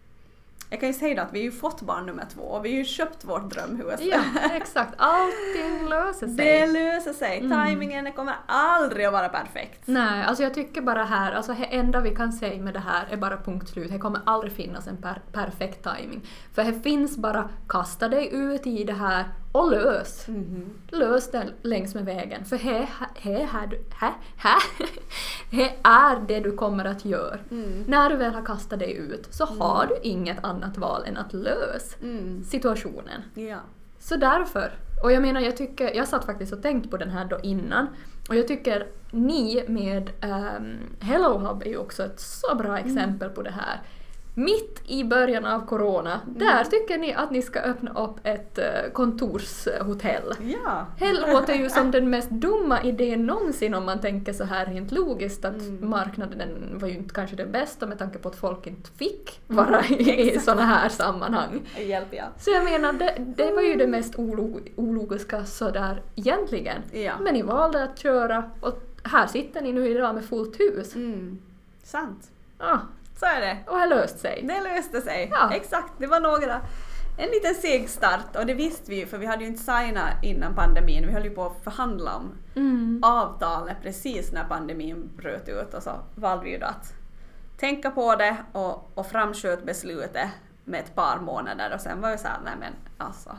Jag kan ju säga att vi har ju fått barn nummer två och vi har ju köpt vårt drömhus. Ja, exakt. Allting löser sig. Det löser sig. Mm. Timingen kommer aldrig att vara perfekt. Nej, alltså jag tycker bara här, alltså det enda vi kan säga med det här är bara punkt slut. Det kommer aldrig finnas en per- perfekt timing. För det finns bara kasta dig ut i det här och lös. Mhm. Lös det längs med vägen. För det här, här, här, här, det är det du kommer att göra. Mm. När du väl har kastat dig ut så har du inget annat val än att lösa Mm. situationen. Ja. Så därför, och jag menar jag tycker, jag satt faktiskt och tänkt på den här då innan, och jag tycker ni med um, Hello Hub är ju också ett så bra exempel på det här. Mitt i början av corona, där tycker ni att ni ska öppna upp ett uh, kontorshotell. Ja. Det låter ju som den mest dumma idén någonsin om man tänker så här rent logiskt att Mm. marknaden var ju inte kanske den bästa med tanke på att folk inte fick vara i, i såna här sammanhang. Hjälp ja. Så jag menar, det, det var ju det mest olo- ologiska sådär egentligen. Ja. Men ni valde att köra och här sitter ni nu idag med fullt hus. Mm. Sant. Ja, Så är det. och det löst sig. Det löste sig. Ja. Exakt, det var några. En liten seg start och det visste vi ju för vi hade ju inte signat innan pandemin. Vi höll ju på att förhandla om Mm. avtalet precis när pandemin bröt ut och så valde vi ju då att tänka på det och, och framsköt beslutet med ett par månader och sen var vi så här, nej men alltså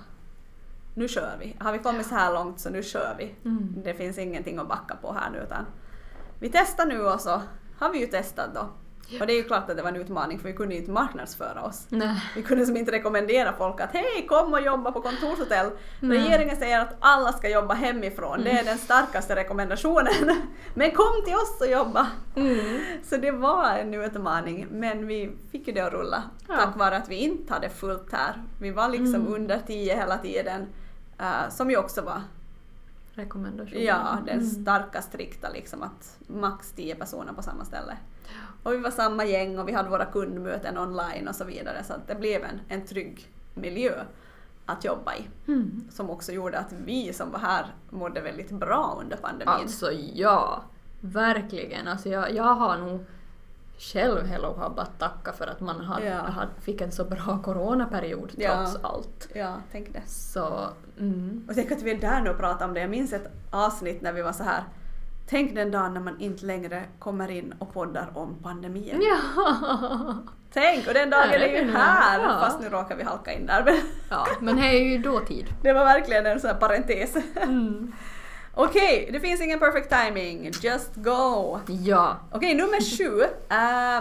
nu kör vi. Har vi kommit så här långt så nu kör vi. Mm. Det finns ingenting att backa på här nu utan vi testar nu och så har vi ju testat då. Och det är ju klart att det var en utmaning för vi kunde ju inte marknadsföra oss. Nej. Vi kunde som inte rekommendera folk att hej, kom och jobba på kontorshotell. Nej. Regeringen säger att alla ska jobba hemifrån. Det är den starkaste rekommendationen. Men kom till oss och jobba. Mm. Så det var en utmaning. Men vi fick ju det att rulla. Ja. Tack vare att vi inte hade fullt här. Vi var liksom Mm. under tio hela tiden. Uh, som ju också var Rekommendation. ja, den Mm. starka strikta liksom att max tio personer på samma ställe. Och vi var samma gäng och vi hade våra kundmöten online och så vidare så att det blev en, en trygg miljö att jobba i. Mm. Som också gjorde att vi som var här mådde väldigt bra under pandemin. Alltså ja, verkligen. Alltså jag, jag har nog själv Hello Hub att tacka för att man hade, Ja. hade, fick en så bra coronaperiod Ja. trots allt. Ja, tänk det. Så, mm. Och tänk att vi är där nu och pratar om det. Jag minns ett avsnitt när vi var så här. Tänk den dagen när man inte längre kommer in och poddar om pandemin. Ja. Tänk, och den dagen Ja, det är ju vill jag. här. Ja. Fast nu råkar vi halka in där. Men Ja, men det är ju dåtid. det var verkligen en sån här parentes. Mm. Okej, det finns ingen perfect timing. Just go. Ja. Okej, nummer sju. Uh,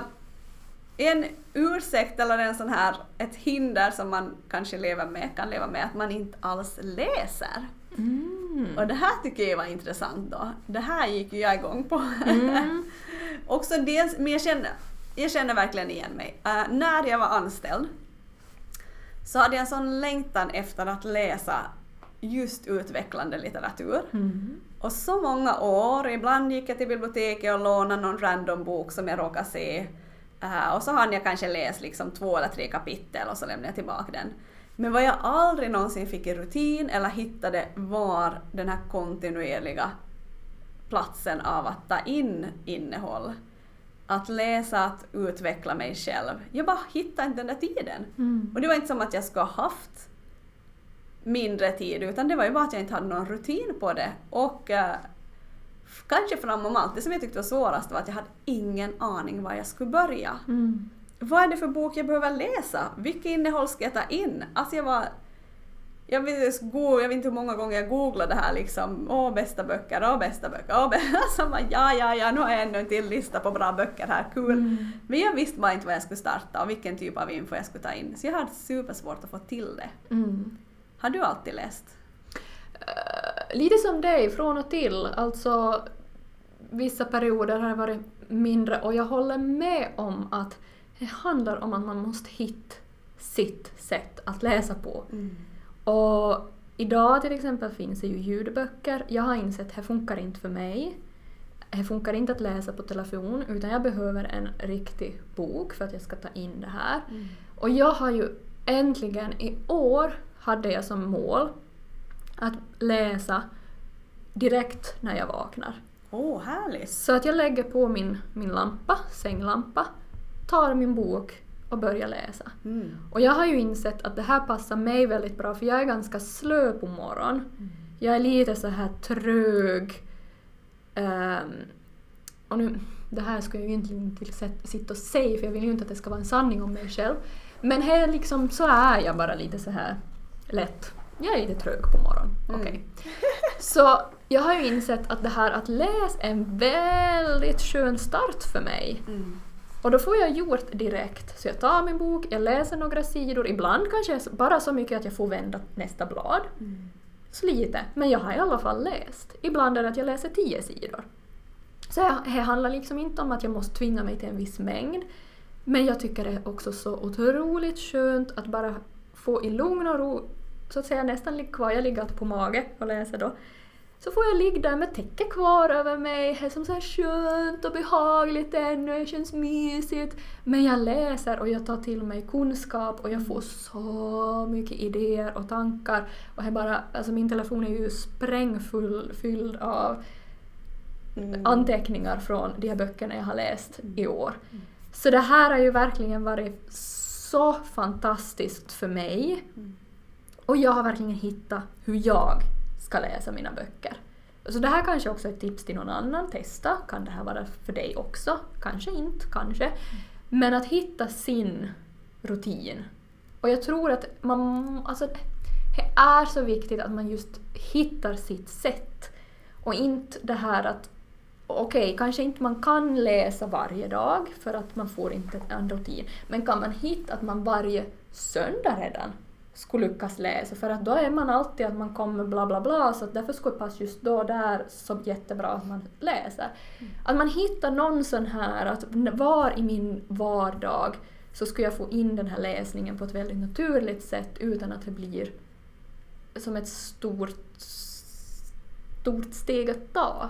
en ursäkt eller en sån här, ett hinder som man kanske lever med, kan leva med, att man inte alls läser. Mm. Och det här tycker jag var intressant då. Det här gick ju jag igång på. Mm. Också dels, men jag känner, jag känner verkligen igen mig. Uh, när jag var anställd så hade jag en sån längtan efter att läsa just utvecklande litteratur. Mm. Och så många år, ibland gick jag till biblioteket och lånade någon random bok som jag råkade se. Uh, och så hann jag kanske läst liksom två eller tre kapitel och så lämnade jag tillbaka den. Men vad jag aldrig någonsin fick i rutin eller hittade var den här kontinuerliga platsen av att ta in innehåll. Att läsa, att utveckla mig själv. Jag bara hittade inte den där tiden. Mm. Och det var inte som att jag skulle ha haft mindre tid utan det var ju bara att jag inte hade någon rutin på det. Och uh, kanske framom allt, det som jag tyckte var svårast var att jag hade ingen aning var jag skulle börja. Mm. Vad är det för bok jag behöver läsa? Vilket innehåll ska jag ta in? Alltså jag var... Jag vet, jag vet inte hur många gånger jag googlade det här liksom. Åh, bästa böcker, åh, bästa böcker. Åh, bästa. Alltså, bara, ja, ja, ja, nu har jag ännu en till lista på bra böcker här. Kul. Mm. Men jag visste bara inte vad jag skulle starta och vilken typ av info jag skulle ta in. Så jag hade supersvårt att få till det. Mm. Har du alltid läst? Uh, lite som dig, från och till. Alltså, vissa perioder har det varit mindre. Och jag håller med om att det handlar om att man måste hitta sitt sätt att läsa på. Mm. Och idag till exempel finns det ju ljudböcker. Jag har insett att det funkar inte för mig. Det funkar inte att läsa på telefon, utan jag behöver en riktig bok för att jag ska ta in det här. Mm. Och jag har ju äntligen i år hade jag som mål att läsa direkt när jag vaknar. Åh, oh, härligt! Så att jag lägger på min, min lampa, sänglampa, tar min bok och börja läsa. Mm. Och jag har ju insett att det här passar mig väldigt bra, för jag är ganska slö på morgon. Mm. Jag är lite så här trög. Um, och nu, det här ska jag ju egentligen inte sitta och säga, för jag vill ju inte att det ska vara en sanning om mig själv. Men här liksom, så är jag bara lite så här lätt. Jag är lite trög på morgon. Mm. Okej. Okay. Så jag har ju insett att det här att läsa är en väldigt skön start för mig. Mm. Och då får jag gjort direkt. Så jag tar min bok, jag läser några sidor. Ibland kanske bara så mycket att jag får vända nästa blad. Mm. Så lite. Men jag har i alla fall läst. Ibland är det att jag läser tio sidor. Så det handlar liksom inte om att jag måste tvinga mig till en viss mängd. Men jag tycker det är också så otroligt skönt att bara få i lugn och ro, så att säga nästan ligga kvar. Jag ligger alltid på mage och läser då. Så får jag ligga där med täcke kvar över mig. Det är som så här skönt och behagligt ännu. Det känns mysigt. Men jag läser och jag tar till mig kunskap. Och jag får så mycket idéer och tankar. Och jag bara, alltså min telefon är ju sprängfull fylld av mm. anteckningar från de här böckerna jag har läst mm. i år. Mm. Så det här har ju verkligen varit så fantastiskt för mig. Mm. Och jag har verkligen hittat hur jag ska läsa mina böcker. Så det här kanske också är ett tips till någon annan. Testa. Kan det här vara för dig också? Kanske inte, kanske. Mm. Men att hitta sin rutin. Och jag tror att man, alltså, det är så viktigt att man just hittar sitt sätt. Och inte det här att okej, okay, kanske inte man kan läsa varje dag för att man får inte en rutin. Men kan man hitta att man varje söndag redan skulle lyckas läsa, för att då är man alltid att man kommer bla bla bla, så att därför skulle det passa just då där så jättebra att man läser. Mm. Att man hittar någon sån här, att var i min vardag så ska jag få in den här läsningen på ett väldigt naturligt sätt utan att det blir som ett stort, stort steg att ta.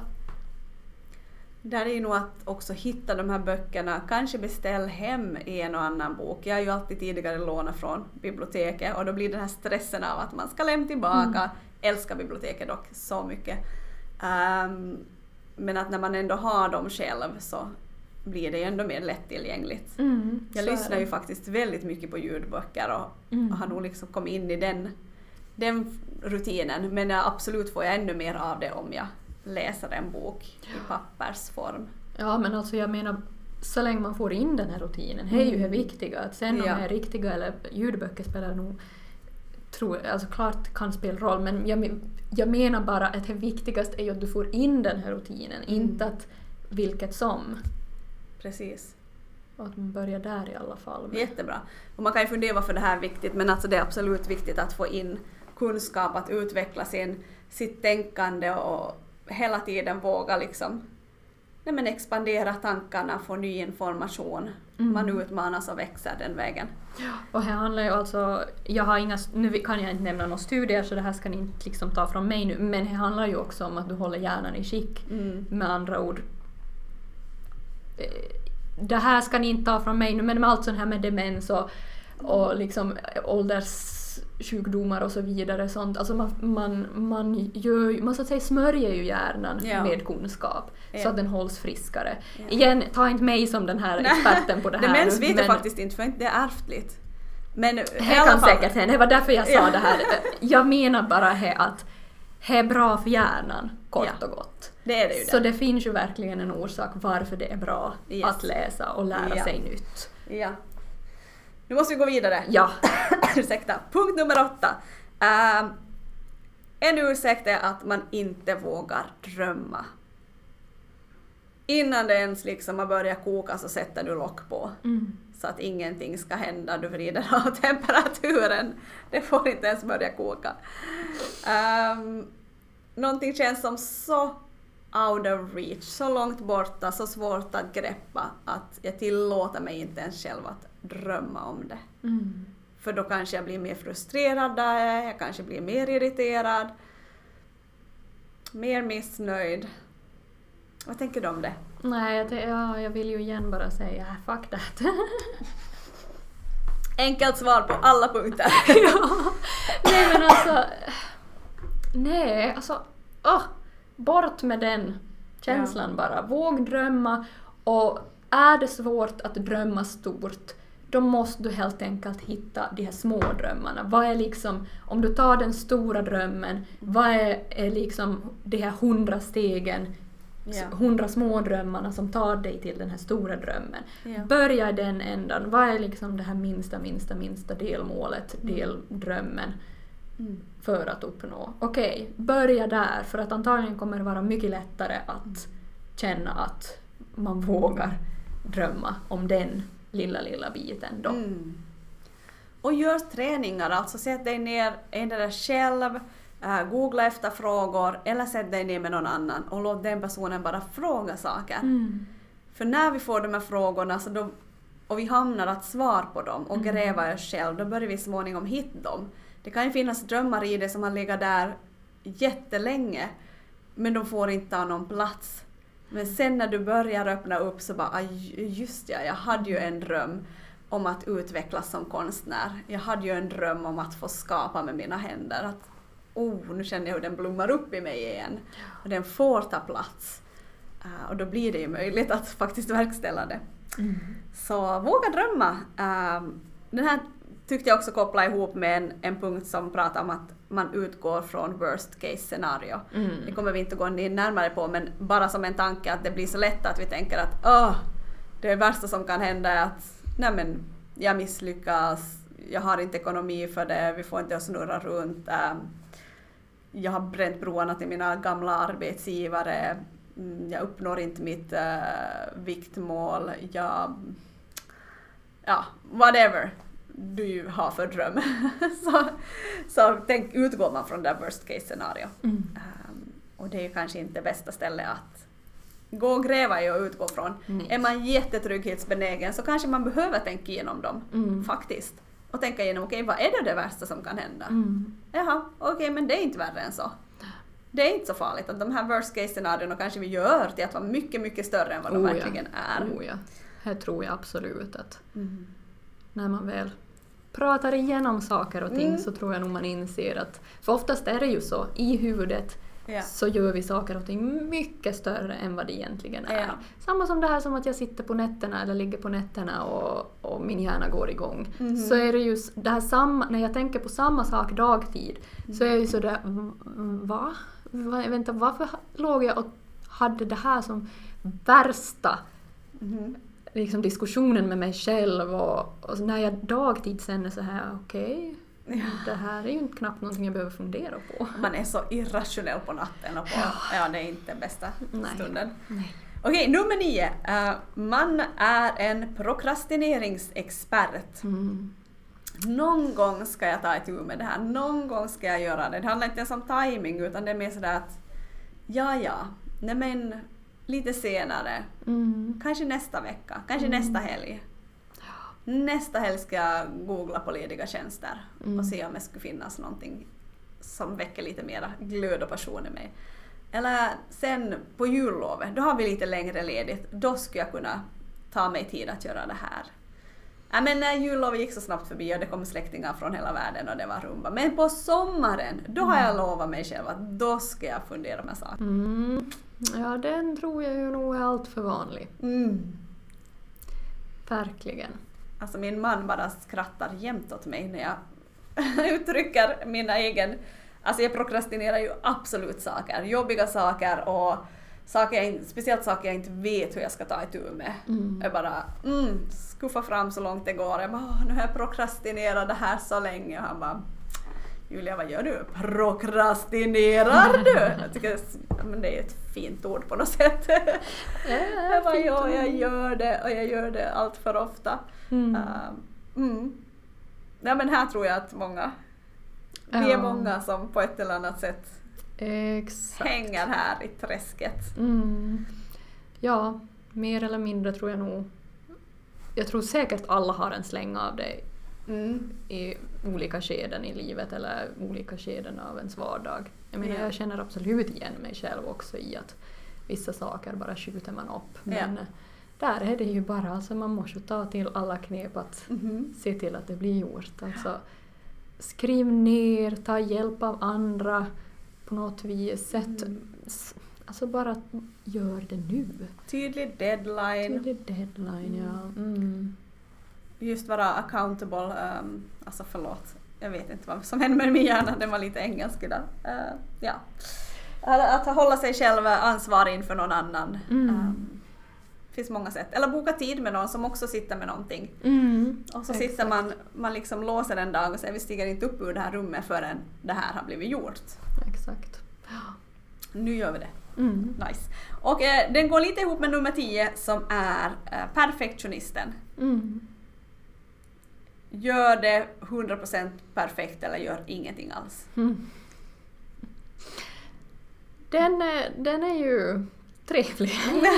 Där är ju nog att också hitta de här böckerna, kanske beställ hem i en och annan bok. Jag har ju alltid tidigare lånat från biblioteket och då blir den här stressen av att man ska lämna tillbaka. Mm. Älskar biblioteket dock så mycket. Um, men att när man ändå har dem själv så blir det ändå mer lättillgängligt. Mm, jag lyssnar ju faktiskt väldigt mycket på ljudböcker och, mm. och har nog liksom kommit in i den, den rutinen. Men absolut får jag ännu mer av det om jag läser en bok i pappersform. Ja, men alltså jag menar, så länge man får in den här rutinen, det är ju det viktiga. Att sen om ja. det är riktiga eller ljudböcker spelar nog, tror, alltså klart kan spela roll, men jag, jag menar bara att det viktigaste är ju att du får in den här rutinen, mm. inte att vilket som. Precis. Och att man börjar där i alla fall. Men. Jättebra. Och man kan ju fundera varför det här är viktigt, men alltså det är absolut viktigt att få in kunskap, att utveckla sin, sitt tänkande och hela tiden våga liksom, nej men expandera tankarna, få ny information. Mm. Man utmanas och växer den vägen. Ja. Och här handlar ju alltså, jag har inga, nu kan jag inte nämna några studier så det här ska ni inte liksom ta från mig nu, men det handlar ju också om att du håller hjärnan i skick. Mm. Med andra ord, det här ska ni inte ta från mig nu, men med allt sånt här med demens och, och liksom ålderssjukdomar och så vidare, sånt. Alltså man, man, man, gör, man så att säga smörjer ju hjärnan ja. med kunskap ja. så att den hålls friskare. Ja. Igen, ta inte mig som den här experten på det här. Demens vet jag faktiskt inte, för det är ärftligt. Men det kan säkert hända, det var därför jag sa ja. det här. Jag menar bara här att är bra för hjärnan, kort Ja. och gott. Det är det ju Så det. det finns ju verkligen en orsak varför det är bra Yes. att läsa och lära Ja. sig nytt. Ja. Nu måste vi gå vidare. Ja. Ursäkta. Punkt nummer åtta. Uh, en ursäkt är att man inte vågar drömma. Innan det ens liksom har börjat koka så sätter du lock på. Mm. Så att ingenting ska hända. Du vrider av temperaturen. Det får inte ens börja koka. Um, någonting känns som så out of reach. Så långt borta, så svårt att greppa. Att jag tillåter mig inte ens själv att drömma om det. Mm. För då kanske jag blir mer frustrerad där. Jag kanske blir mer irriterad. Mer missnöjd. Vad tänker du om det? Nej, det, ja, jag vill ju igen bara säga fuck that. Enkelt svar på alla punkter. Ja. Nej men alltså, nej alltså, oh, bort med den känslan bara. Våg drömma, och är det svårt att drömma stort, då måste du helt enkelt hitta de här små drömmarna. Vad är liksom, om du tar den stora drömmen, vad är, är liksom de här hundra stegen, Ja. hundra små drömmarna som tar dig till den här stora drömmen. Ja. Börja i den ändan. Vad är liksom det här minsta, minsta, minsta delmålet, deldrömmen Mm. för att uppnå? Okej, börja där, för att antagligen kommer det vara mycket lättare att känna att man vågar drömma om den lilla, lilla biten då. Mm. Och gör träningar, alltså sätt dig ner endera själv, uh, googla efter frågor eller sätt dig ner med någon annan och låt den personen bara fråga saker. Mm. För när vi får de här frågorna så då, och vi hamnar att svar på dem och Mm. gräva oss själv, då börjar vi småningom hitta dem. Det kan ju finnas drömmar i det som har legat där jättelänge, men de får inte ta någon plats. Men sen när du börjar öppna upp så bara, just ja, jag hade ju en dröm om att utvecklas som konstnär. Jag hade ju en dröm om att få skapa med mina händer. Att, oh, nu känner jag hur den blommar upp i mig igen. Och den får ta plats. Uh, och då blir det ju möjligt att faktiskt verkställa det. Mm. Så våga drömma. Uh, den här tyckte jag också koppla ihop med en, en punkt som pratar om att man utgår från worst case scenario. Mm. Det kommer vi inte gå närmare på, men bara som en tanke att det blir så lätt att vi tänker att åh, det värsta som kan hända är att nej men, jag misslyckas, jag har inte ekonomi för det, vi får inte snurra runt, äh, jag har bränt broarna till mina gamla arbetsgivare, jag uppnår inte mitt äh, viktmål, jag, ja, whatever du har för dröm. så så tänk, utgår man från det worst case scenario. Mm. Um, och det är kanske inte bästa stället att gå och gräva i och utgå från. Nej. Är man jättetrygghetsbenägen så kanske man behöver tänka igenom dem Mm. faktiskt. Och tänka igenom, okej, okay, vad är det det värsta som kan hända? Mm. Jaha, okej, okay, men det är inte värre än så. Det är inte så farligt att de här worst case scenarierna kanske vi gör till att vara mycket, mycket större än vad de Oh ja. verkligen är. Oh ja. Det tror jag absolut att Mm. när man väl pratar igenom saker och ting Mm. så tror jag nog man inser att, för oftast är det ju så, i huvudet Ja. så gör vi saker och ting mycket större än vad det egentligen är. Ja. Samma som det här som att jag sitter på nätterna eller ligger på nätterna och, och min hjärna går igång. Mhm. Så är det ju det här samma, när jag tänker på samma sak dagtid så är det ju sådär, v- va? va? Vänta, varför låg jag och hade det här som värsta Mhm. liksom diskussionen med mig själv, och, och när jag dagtid sen är så här, okej, Ja. det här är ju inte knappt någonting jag behöver fundera på. Man är så irrationell på natten och på, ja. Ja. det är inte bästa Nej. stunden. Nej. Okej, nummer nio. Uh, man är en prokrastineringsexpert. Mm. Någon gång ska jag ta itu med det här, någon gång ska jag göra det. Det handlar inte ens om timing utan det är mer sådär att ja, ja, nej men lite senare, Mm. kanske nästa vecka, kanske Mm. nästa helg. Nästa helg ska jag googla på lediga tjänster Mm. och se om det skulle finnas någonting som väcker lite mera glöd och passion i mig. Eller sen på jullovet, då har vi lite längre ledigt, då skulle jag kunna ta mig tid att göra det här. Ja, men när jullovet gick så snabbt förbi och det kom släktingar från hela världen och det var rumba. Men på sommaren, då har jag lovat mig själv att då ska jag fundera med saker. Mm. Ja, den tror jag ju nog är allt för vanlig. Mm. Verkligen. Alltså min man bara skrattar jämt åt mig när jag uttrycker mina egen Alltså jag prokrastinerar ju absolut saker, jobbiga saker och saker jag inte, speciellt saker jag inte vet hur jag ska ta itu med. Mm. Jag bara mm, skuffa fram så långt det går. Jag bara, nu har jag prokrastinerat det här så länge. Och han bara, Julia, vad gör du? Prokrastinerar du? Jag tycker men det är ett fint ord på något sätt. Ja, jag bara, fint ja, ord. jag gör det och jag gör det allt för ofta. Mm. Uh, mm. Ja, men här tror jag att många, vi är Ja. många som på ett eller annat sätt Exakt. hänger här i träsket. Mm. Ja, mer eller mindre tror jag nog. Jag tror säkert alla har en släng av det Mm. i olika skeden i livet eller olika skeden av ens vardag. Jag menar, Ja. jag känner absolut igen mig själv också i att vissa saker bara skjuter man upp. Men Ja. där är det ju bara, alltså man måste ta till alla knep att Mhm. se till att det blir gjort. Alltså, skriv ner, ta hjälp av andra på något vis. Sätt, Mm. s- alltså bara gör det nu. Tydlig deadline. Tydlig deadline, ja. Mm. Just vara accountable. Um, alltså förlåt, jag vet inte vad som hände med min hjärna, den var lite engelsk idag. Uh, ja. Att, att hålla sig själv ansvarig inför någon annan. Mm. Um, finns många sätt. Eller boka tid med någon som också sitter med någonting. Mm. Och så Exakt. sitter man, man liksom låser en dag och säger vi stiger inte upp ur det här rummet förrän det här har blivit gjort. Exakt. Nu gör vi det. Mm. Nice. Och eh, den går lite ihop med nummer tio som är eh, perfektionisten. Mm. Gör det hundra procent perfekt eller gör ingenting alls. Mm. Den, är, den är ju trevlig.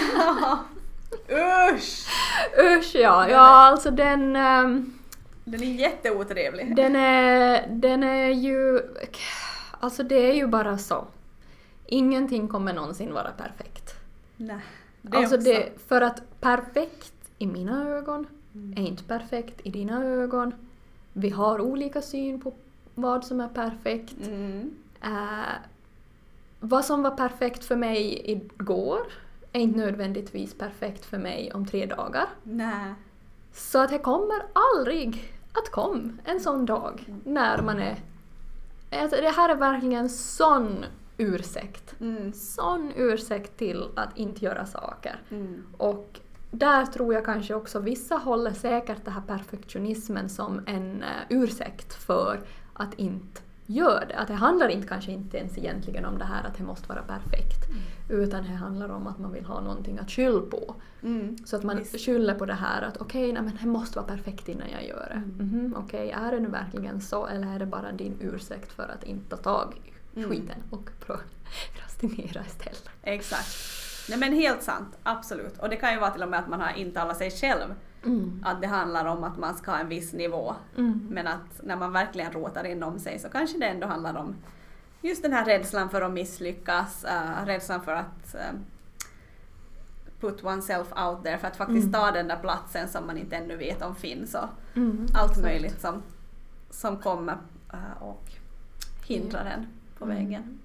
Usch! Usch ja, ja alltså den, ehm, Den är jätteotrevlig. den, är, den är ju, alltså det är ju bara så. Ingenting kommer någonsin vara perfekt. Nej, det Alltså också. det, för att perfekt i mina ögon är inte perfekt i dina ögon. Vi har olika syn på vad som är perfekt. Mm. Eh, vad som var perfekt för mig igår är inte nödvändigtvis perfekt för mig om tre dagar. Nej. Så att det kommer aldrig att komma en sån dag när man är... Alltså det här är verkligen sån ursäkt. Mm. Sån ursäkt till att inte göra saker. Mm. Och där tror jag kanske också vissa håller säkert den här perfektionismen som en uh, ursäkt för att inte göra det. Att det handlar inte kanske inte ens egentligen om det här att det måste vara perfekt. Mm. Utan det handlar om att man vill ha någonting att skylla på. Mm. Så att man Visst. skyller på det här att okej, okay, men det måste vara perfekt innan jag gör det. Mm. Mm-hmm, okej, okay, är det nu verkligen så eller är det bara din ursäkt för att inte ta tag i Mm. skiten och prokrastinera istället? Exakt. Nej men helt sant, absolut. Och det kan ju vara till och med att man har intalat sig själv Mm. att det handlar om att man ska ha en viss nivå. Mm. Men att när man verkligen råtar inom sig så kanske det ändå handlar om just den här rädslan för att misslyckas, uh, rädslan för att uh, put oneself out there, för att faktiskt Mm. ta den där platsen som man inte ännu vet om finns och Mm, allt exakt. möjligt som, som kommer uh, och hindrar en på Mm. vägen.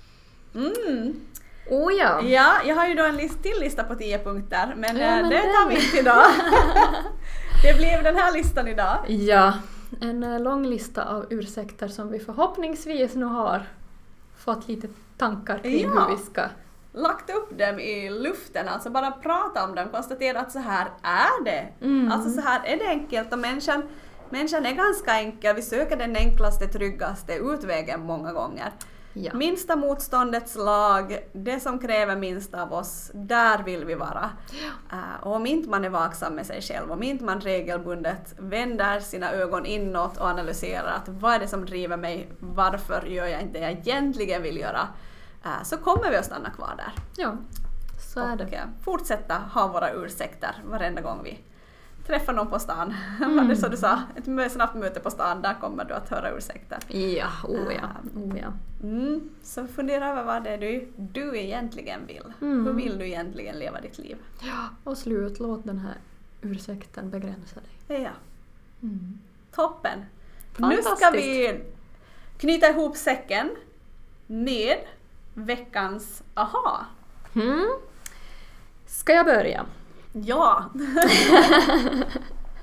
Mm. Oh ja! Ja, jag har ju då en list, till lista på tio punkter, men, Ja, eh, men det den- tar vi inte idag. Det blev den här listan idag. Ja, en eh, lång lista av ursäkter som vi förhoppningsvis nu har fått lite tankar kring Ja. hur vi ska... Lagt upp dem i luften, alltså bara prata om dem, konstatera att så här är det. Mm. Alltså så här är det enkelt och människan, människan är ganska enkel, vi söker den enklaste, tryggaste utvägen många gånger. Ja. Minsta motståndets lag, det som kräver minst av oss, där vill vi vara. Uh, och om inte man är vaksam med sig själv, om inte man regelbundet vänder sina ögon inåt och analyserar att vad är det som driver mig, varför gör jag inte det jag egentligen vill göra, uh, så kommer vi att stanna kvar där. Ja, så är och det. uh, fortsätta ha våra ursäkter varenda gång vi träffar någon på stan. Mm. Var det så du sa? Ett mö- snabbt möte på stan, där kommer du att höra ursäkter. Ja, oh ja, oh ja. Mm, så fundera över vad det är du, du egentligen vill. Mm. Hur vill du egentligen leva ditt liv? Ja, och slut, låt den här ursäkten begränsa dig. Ja, Mm. toppen! Nu ska Fantastiskt. vi knyta ihop säcken med veckans aha. Mm. Ska jag börja? Ja!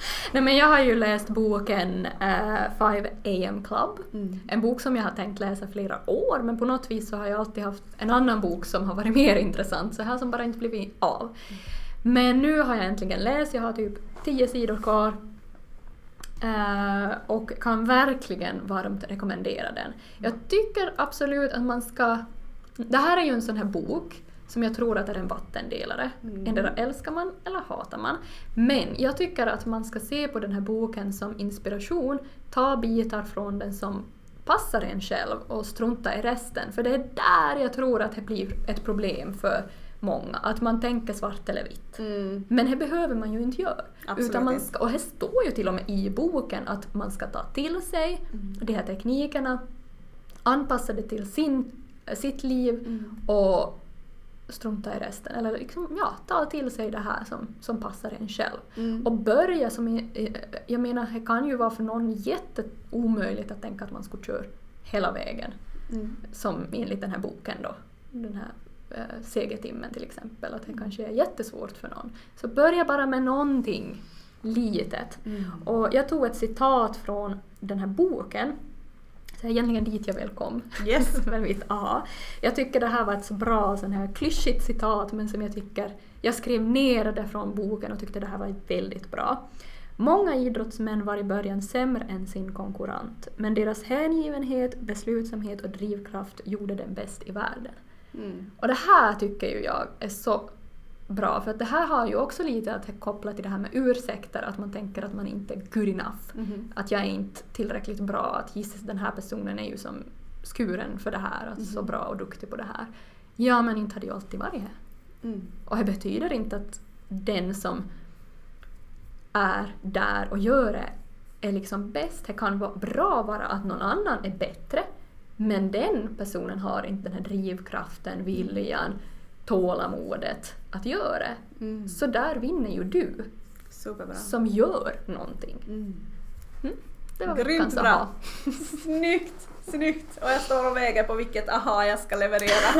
Nej, men jag har ju läst boken uh, five A M Club. Mm. En bok som jag har tänkt läsa flera år, men på något vis så har jag alltid haft en annan bok som har varit mer intressant, så här som bara inte blivit av. Mm. Men nu har jag äntligen läst, jag har typ tio sidor kvar. Uh, och kan verkligen varmt rekommendera den. Jag tycker absolut att man ska... Det här är ju en sån här bok som jag tror att är en vattendelare. Mm. Endera älskar man eller hatar man. Men jag tycker att man ska se på den här boken som inspiration, ta bitar från den som passar en själv och strunta i resten. För det är där jag tror att det blir ett problem för många. Att man tänker svart eller vitt. Mm. Men det behöver man ju inte göra. Utan man ska, och det står ju till och med i boken att man ska ta till sig mm. de här teknikerna, anpassa det till sin, sitt liv mm. och strunta i resten. Eller liksom, ja, ta till sig det här som, som passar en själv. Mm. Och börja som, jag menar, det kan ju vara för någon jätteomöjligt att tänka att man skulle köra hela vägen. Mm. Som enligt den här boken då. Den här äh, segertimmen till exempel. Att det kanske är jättesvårt för någon. Så börja bara med någonting litet. Mm. Och jag tog ett citat från den här boken. Så egentligen dit jag väl kom. Yes. Men mitt aha. Jag tycker det här var ett så bra sån här klyschigt citat, men som jag tycker, jag skrev ner det från boken och tyckte det här var väldigt bra. Många idrottsmän var i början sämre än sin konkurrent, men deras hängivenhet, beslutsamhet och drivkraft gjorde dem bäst i världen. Mm. Och det här tycker ju jag är så bra, för att det här har ju också lite att koppla till det här med ursäkter, att man tänker att man inte är good enough, mm-hmm. att jag är inte tillräckligt bra, att gissas den här personen är ju som skuren för det här, att mm-hmm. så bra och duktig på det här. Ja, men inte har det ju alltid varit här. Mm. Och det betyder inte att den som är där och gör det är liksom bäst. Det kan vara bra vara att någon annan är bättre, men den personen har inte den här drivkraften, viljan, tålamodet att göra. Mm. Så där vinner ju du. Superbra. Som gör någonting. Mm. Mm. Det var grymt bra. Aha. Snyggt, snyggt. Och jag står och väger på vilket aha jag ska leverera.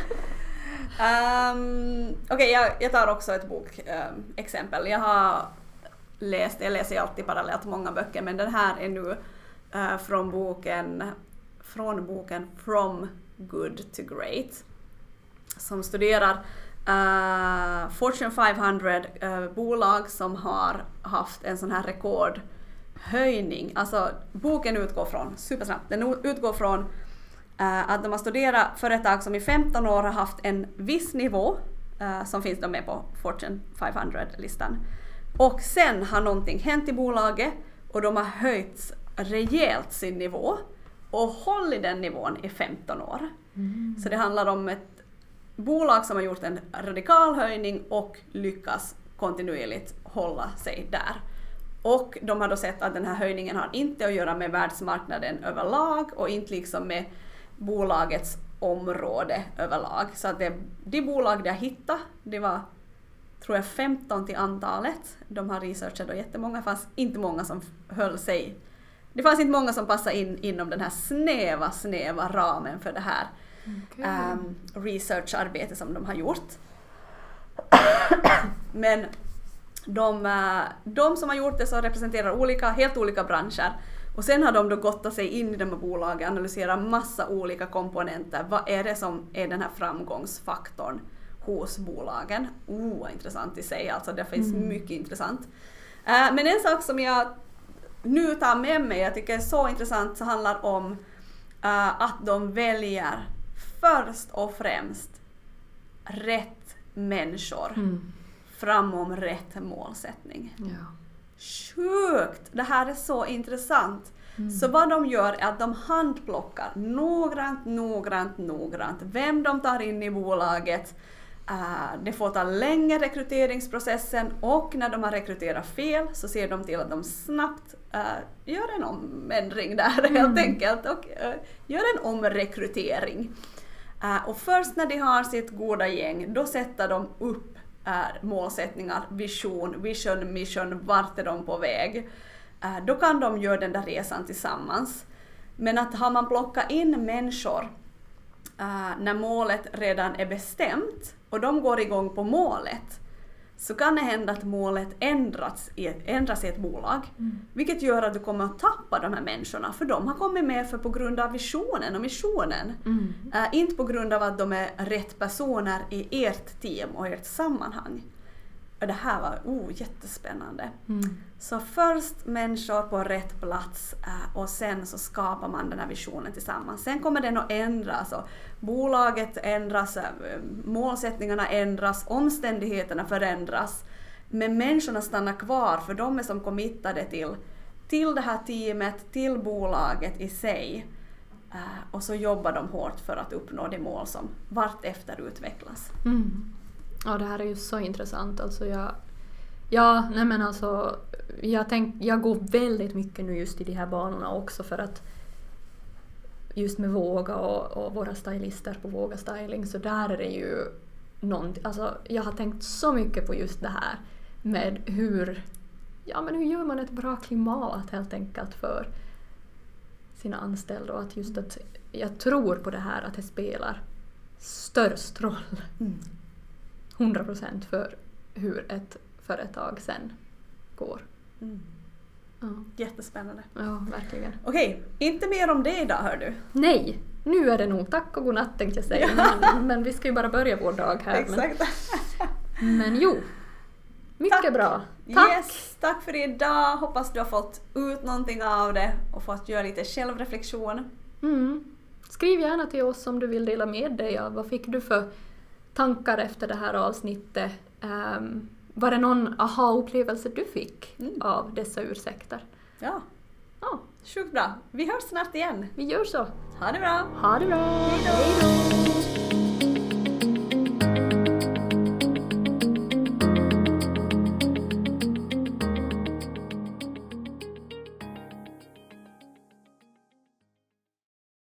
um, Okej, okay, jag, jag tar också ett bokexempel. Um, jag har läst, jag läser alltid parallellt många böcker, men den här är nu uh, från boken från boken From Good to Great, som studerar uh, Fortune femhundra uh, bolag som har haft en sån här rekordhöjning. Alltså boken utgår från, supersnabbt, den utgår från uh, att de har studerat företag som i femton år har haft en viss nivå uh, som finns de med på Fortune femhundra-listan. Och sen har någonting hänt i bolaget och de har höjt rejält sin nivå och hållit den nivån i femton år. Mm. Så det handlar om ett bolag som har gjort en radikal höjning och lyckas kontinuerligt hålla sig där. Och de har då sett att den här höjningen har inte att göra med världsmarknaden överlag och inte liksom med bolagets område överlag. Så att det, de bolag de har hittat, det var tror jag femton till antalet. De har researchat och jättemånga, fanns inte många som höll sig. Det fanns inte många som passade in inom den här snäva, snäva ramen för det här okay. um, researcharbete som de har gjort. Men de, de som har gjort det så representerar olika, helt olika branscher. Och sen har de då gått sig in i de här bolagen, analyserat massa olika komponenter. Vad är det som är den här framgångsfaktorn hos bolagen? Oh, intressant i sig. Alltså det finns mm. mycket intressant. Uh, men en sak som jag nu tar med mig, jag tycker är så intressant, så handlar om uh, att de väljer först och främst rätt människor mm. framom rätt målsättning. Ja. Sjukt! Det här är så intressant. Mm. Så vad de gör är att de handplockar noggrant, noggrant, noggrant vem de tar in i bolaget. Uh, det får ta länge rekryteringsprocessen, och när de har rekryterat fel så ser de till att de snabbt uh, gör en omändring där mm. helt enkelt och uh, gör en omrekrytering. Uh, och först när de har sitt goda gäng, då sätter de upp uh, målsättningar, vision, vision, mission, vart är de på väg. Uh, då kan de göra den där resan tillsammans. Men att har man plockat in människor Uh, när målet redan är bestämt och de går igång på målet, så kan det hända att målet ändras i ett, ändras i ett bolag. Mm. Vilket gör att du kommer att tappa de här människorna. För de har kommit med för på grund av visionen och missionen. Mm. Äh, inte på grund av att de är rätt personer i ert team och ert sammanhang. Och det här var oh, jättespännande. Mm. Så först människor på rätt plats äh, och sen så skapar man den här visionen tillsammans. Sen kommer den att ändras och bolaget ändras, äh, målsättningarna ändras, omständigheterna förändras. Men människorna stannar kvar för de är som committade till, till det här teamet, till bolaget i sig. Äh, och så jobbar de hårt för att uppnå det mål som vartefter utvecklas. Mm. Ja, det här är ju så intressant. Alltså jag, ja, nej men alltså, jag, tänk, jag går väldigt mycket nu just i de här banorna också för att just med Våga och, och våra stylister på Våga Styling, så där är det ju någonting, alltså jag har tänkt så mycket på just det här med hur, ja men hur gör man ett bra klimat helt enkelt för sina anställda och att just att jag tror på det här att det spelar störst roll. Mm. hundra procent för hur ett företag sen går. Mm. Ja. Jättespännande. Ja, verkligen. Okej, inte mer om det idag hör du. Nej, nu är det nog tack och godnatt tänkte jag säga. Men, men vi ska ju bara börja vår dag här. Exakt. Men, men jo, mycket tack. Bra. Tack. Yes, tack för idag. Hoppas du har fått ut någonting av det och fått göra lite självreflektion. Mm. Skriv gärna till oss om du vill dela med dig av vad fick du för tankar efter det här avsnittet. Um, var det någon aha-upplevelse du fick mm. av dessa ursäkter? Ja. Ja. Sjukt bra. Vi hörs snart igen. Vi gör så. Ha det bra. Ha det bra. Hej då.